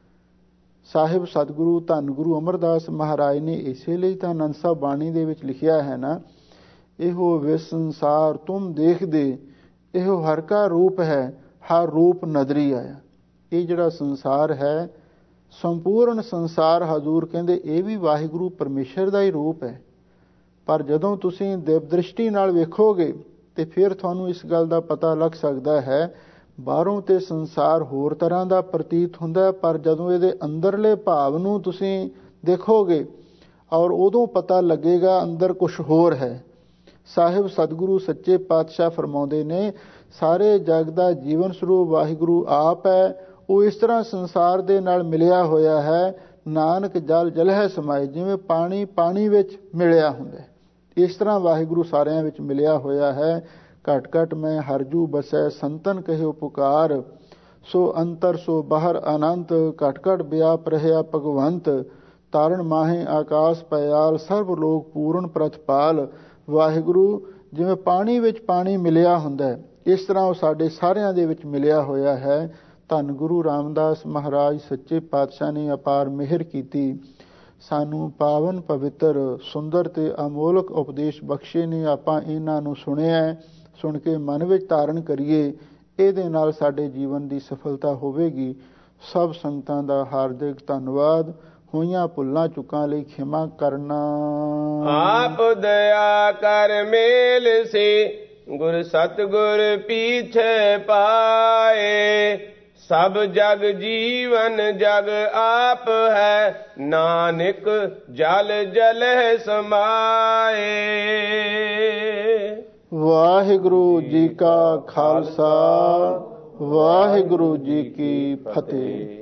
ਸਾਹਿਬ ਸਤਿਗੁਰੂ ਧੰਨ ਗੁਰੂ ਅਮਰਦਾਸ ਮਹਾਰਾਜ ਨੇ ਇਸੇ ਲਈ ਤਾਂ ਆਨੰਦ ਸਾਹਿਬ ਬਾਣੀ ਦੇ ਵਿੱਚ ਲਿਖਿਆ ਹੈ ਨਾ, ਇਹੋ ਵਿਸ ਸੰਸਾਰ ਤੁਮ ਦੇਖਦੇ, ਇਹੋ ਹਰ ਕਾ ਰੂਪ ਹੈ, ਹਰ ਰੂਪ ਨਦਰੀ ਆਇਆ। ਇਹ ਜਿਹੜਾ ਸੰਸਾਰ ਹੈ, ਸੰਪੂਰਨ ਸੰਸਾਰ ਹਜ਼ੂਰ ਕਹਿੰਦੇ ਇਹ ਵੀ ਵਾਹਿਗੁਰੂ ਪਰਮੇਸ਼ਰ ਦਾ ਹੀ ਰੂਪ ਹੈ। ਪਰ ਜਦੋਂ ਤੁਸੀਂ ਦਿਵ ਦ੍ਰਿਸ਼ਟੀ ਨਾਲ ਵੇਖੋਗੇ ਤੇ ਫਿਰ ਤੁਹਾਨੂੰ ਇਸ ਗੱਲ ਦਾ ਪਤਾ ਲੱਗ ਸਕਦਾ ਹੈ। ਬਾਹਰੋਂ ਤੇ ਸੰਸਾਰ ਹੋਰ ਤਰ੍ਹਾਂ ਦਾ ਪ੍ਰਤੀਤ ਹੁੰਦਾ, ਪਰ ਜਦੋਂ ਇਹਦੇ ਅੰਦਰਲੇ ਭਾਵ ਨੂੰ ਤੁਸੀਂ ਦੇਖੋਗੇ ਔਰ ਉਦੋਂ ਪਤਾ ਲੱਗੇਗਾ ਅੰਦਰ ਕੁਝ ਹੋਰ ਹੈ। ਸਾਹਿਬ ਸਤਿਗੁਰੂ ਸੱਚੇ ਪਾਤਸ਼ਾਹ ਫਰਮਾਉਂਦੇ ਨੇ ਸਾਰੇ ਜਗ ਦਾ ਜੀਵਨ ਸਰੂਪ ਵਾਹਿਗੁਰੂ ਆਪ ਹੈ। ਉਹ ਇਸ ਤਰ੍ਹਾਂ ਸੰਸਾਰ ਦੇ ਨਾਲ ਮਿਲਿਆ ਹੋਇਆ ਹੈ, ਨਾਨਕ ਜਲ ਜਲ ਹੈ ਸਮਾਏ। ਜਿਵੇਂ ਪਾਣੀ ਪਾਣੀ ਵਿੱਚ ਮਿਲਿਆ ਹੁੰਦਾ, ਇਸ ਤਰ੍ਹਾਂ ਵਾਹਿਗੁਰੂ ਸਾਰਿਆਂ ਵਿੱਚ ਮਿਲਿਆ ਹੋਇਆ ਹੈ। ਘਟ ਘਟ ਮੈਂ ਹਰਜੂ ਬਸੈ ਸੰਤਨ ਕਹਿਓ ਪੁਕਾਰ, ਸੋ ਅੰਤਰ ਸੋ ਬਾਹਰ ਅਨੰਤ, ਘਟ ਘਟ ਵਿਆਪ ਰਹਿਆ ਭਗਵੰਤ, ਤਾਰਨ ਮਾਹੇ ਆਕਾਸ ਪਿਆਲ, ਸਰਬ ਲੋਕ ਪੂਰਨ ਪ੍ਰਤਪਾਲ। ਵਾਹਿਗੁਰੂ ਜਿਵੇਂ ਪਾਣੀ ਵਿੱਚ ਪਾਣੀ ਮਿਲਿਆ ਹੁੰਦਾ, ਇਸ ਤਰ੍ਹਾਂ ਉਹ ਸਾਡੇ ਸਾਰਿਆਂ ਦੇ ਵਿੱਚ ਮਿਲਿਆ ਹੋਇਆ ਹੈ। ਧੰਨ ਗੁਰੂ ਰਾਮਦਾਸ ਮਹਾਰਾਜ ਸੱਚੇ ਪਾਤਸ਼ਾਹ ਨੇ ਅਪਾਰ ਮਿਹਰ ਕੀਤੀ, ਸਾਨੂੰ ਪਾਵਨ ਪਵਿੱਤਰ ਸੁੰਦਰ ਤੇ ਅਮੋਲਕ ਉਪਦੇਸ਼ ਬਖਸ਼ੇ ਨੇ। ਆਪਾਂ ਇਹਨਾਂ ਨੂੰ ਸੁਣਿਆ, ਸੁਣ ਕੇ ਮਨ ਵਿੱਚ ਧਾਰਨ ਕਰੀਏ, ਇਹਦੇ ਨਾਲ ਸਾਡੇ ਜੀਵਨ ਦੀ ਸਫਲਤਾ ਹੋਵੇਗੀ। ਸਭ ਸੰਗਤਾਂ ਦਾ ਹਾਰਦਿਕ ਧੰਨਵਾਦ। ਹੋਈਆਂ ਭੁੱਲਾਂ ਚੁੱਕਾਂ ਲਈ ਖਿਮਾ ਕਰਨਾ। ਆਪ ਦਇਆ ਕਰ ਮੇਲ ਸੇ ਗੁਰ ਸਤਿਗੁਰ ਪੀਛੇ ਪਾਏ, ਸਭ ਜਗ ਜੀਵਨ ਜਗ ਆਪ ਹੈ, ਨਾਨਕ ਜਲ ਜਲ ਹੈ ਸਮਾਏ। ਵਾਹਿਗੁਰੂ ਜੀ ਕਾ ਖਾਲਸਾ, ਵਾਹਿਗੁਰੂ ਜੀ ਕੀ ਫਤਿਹ।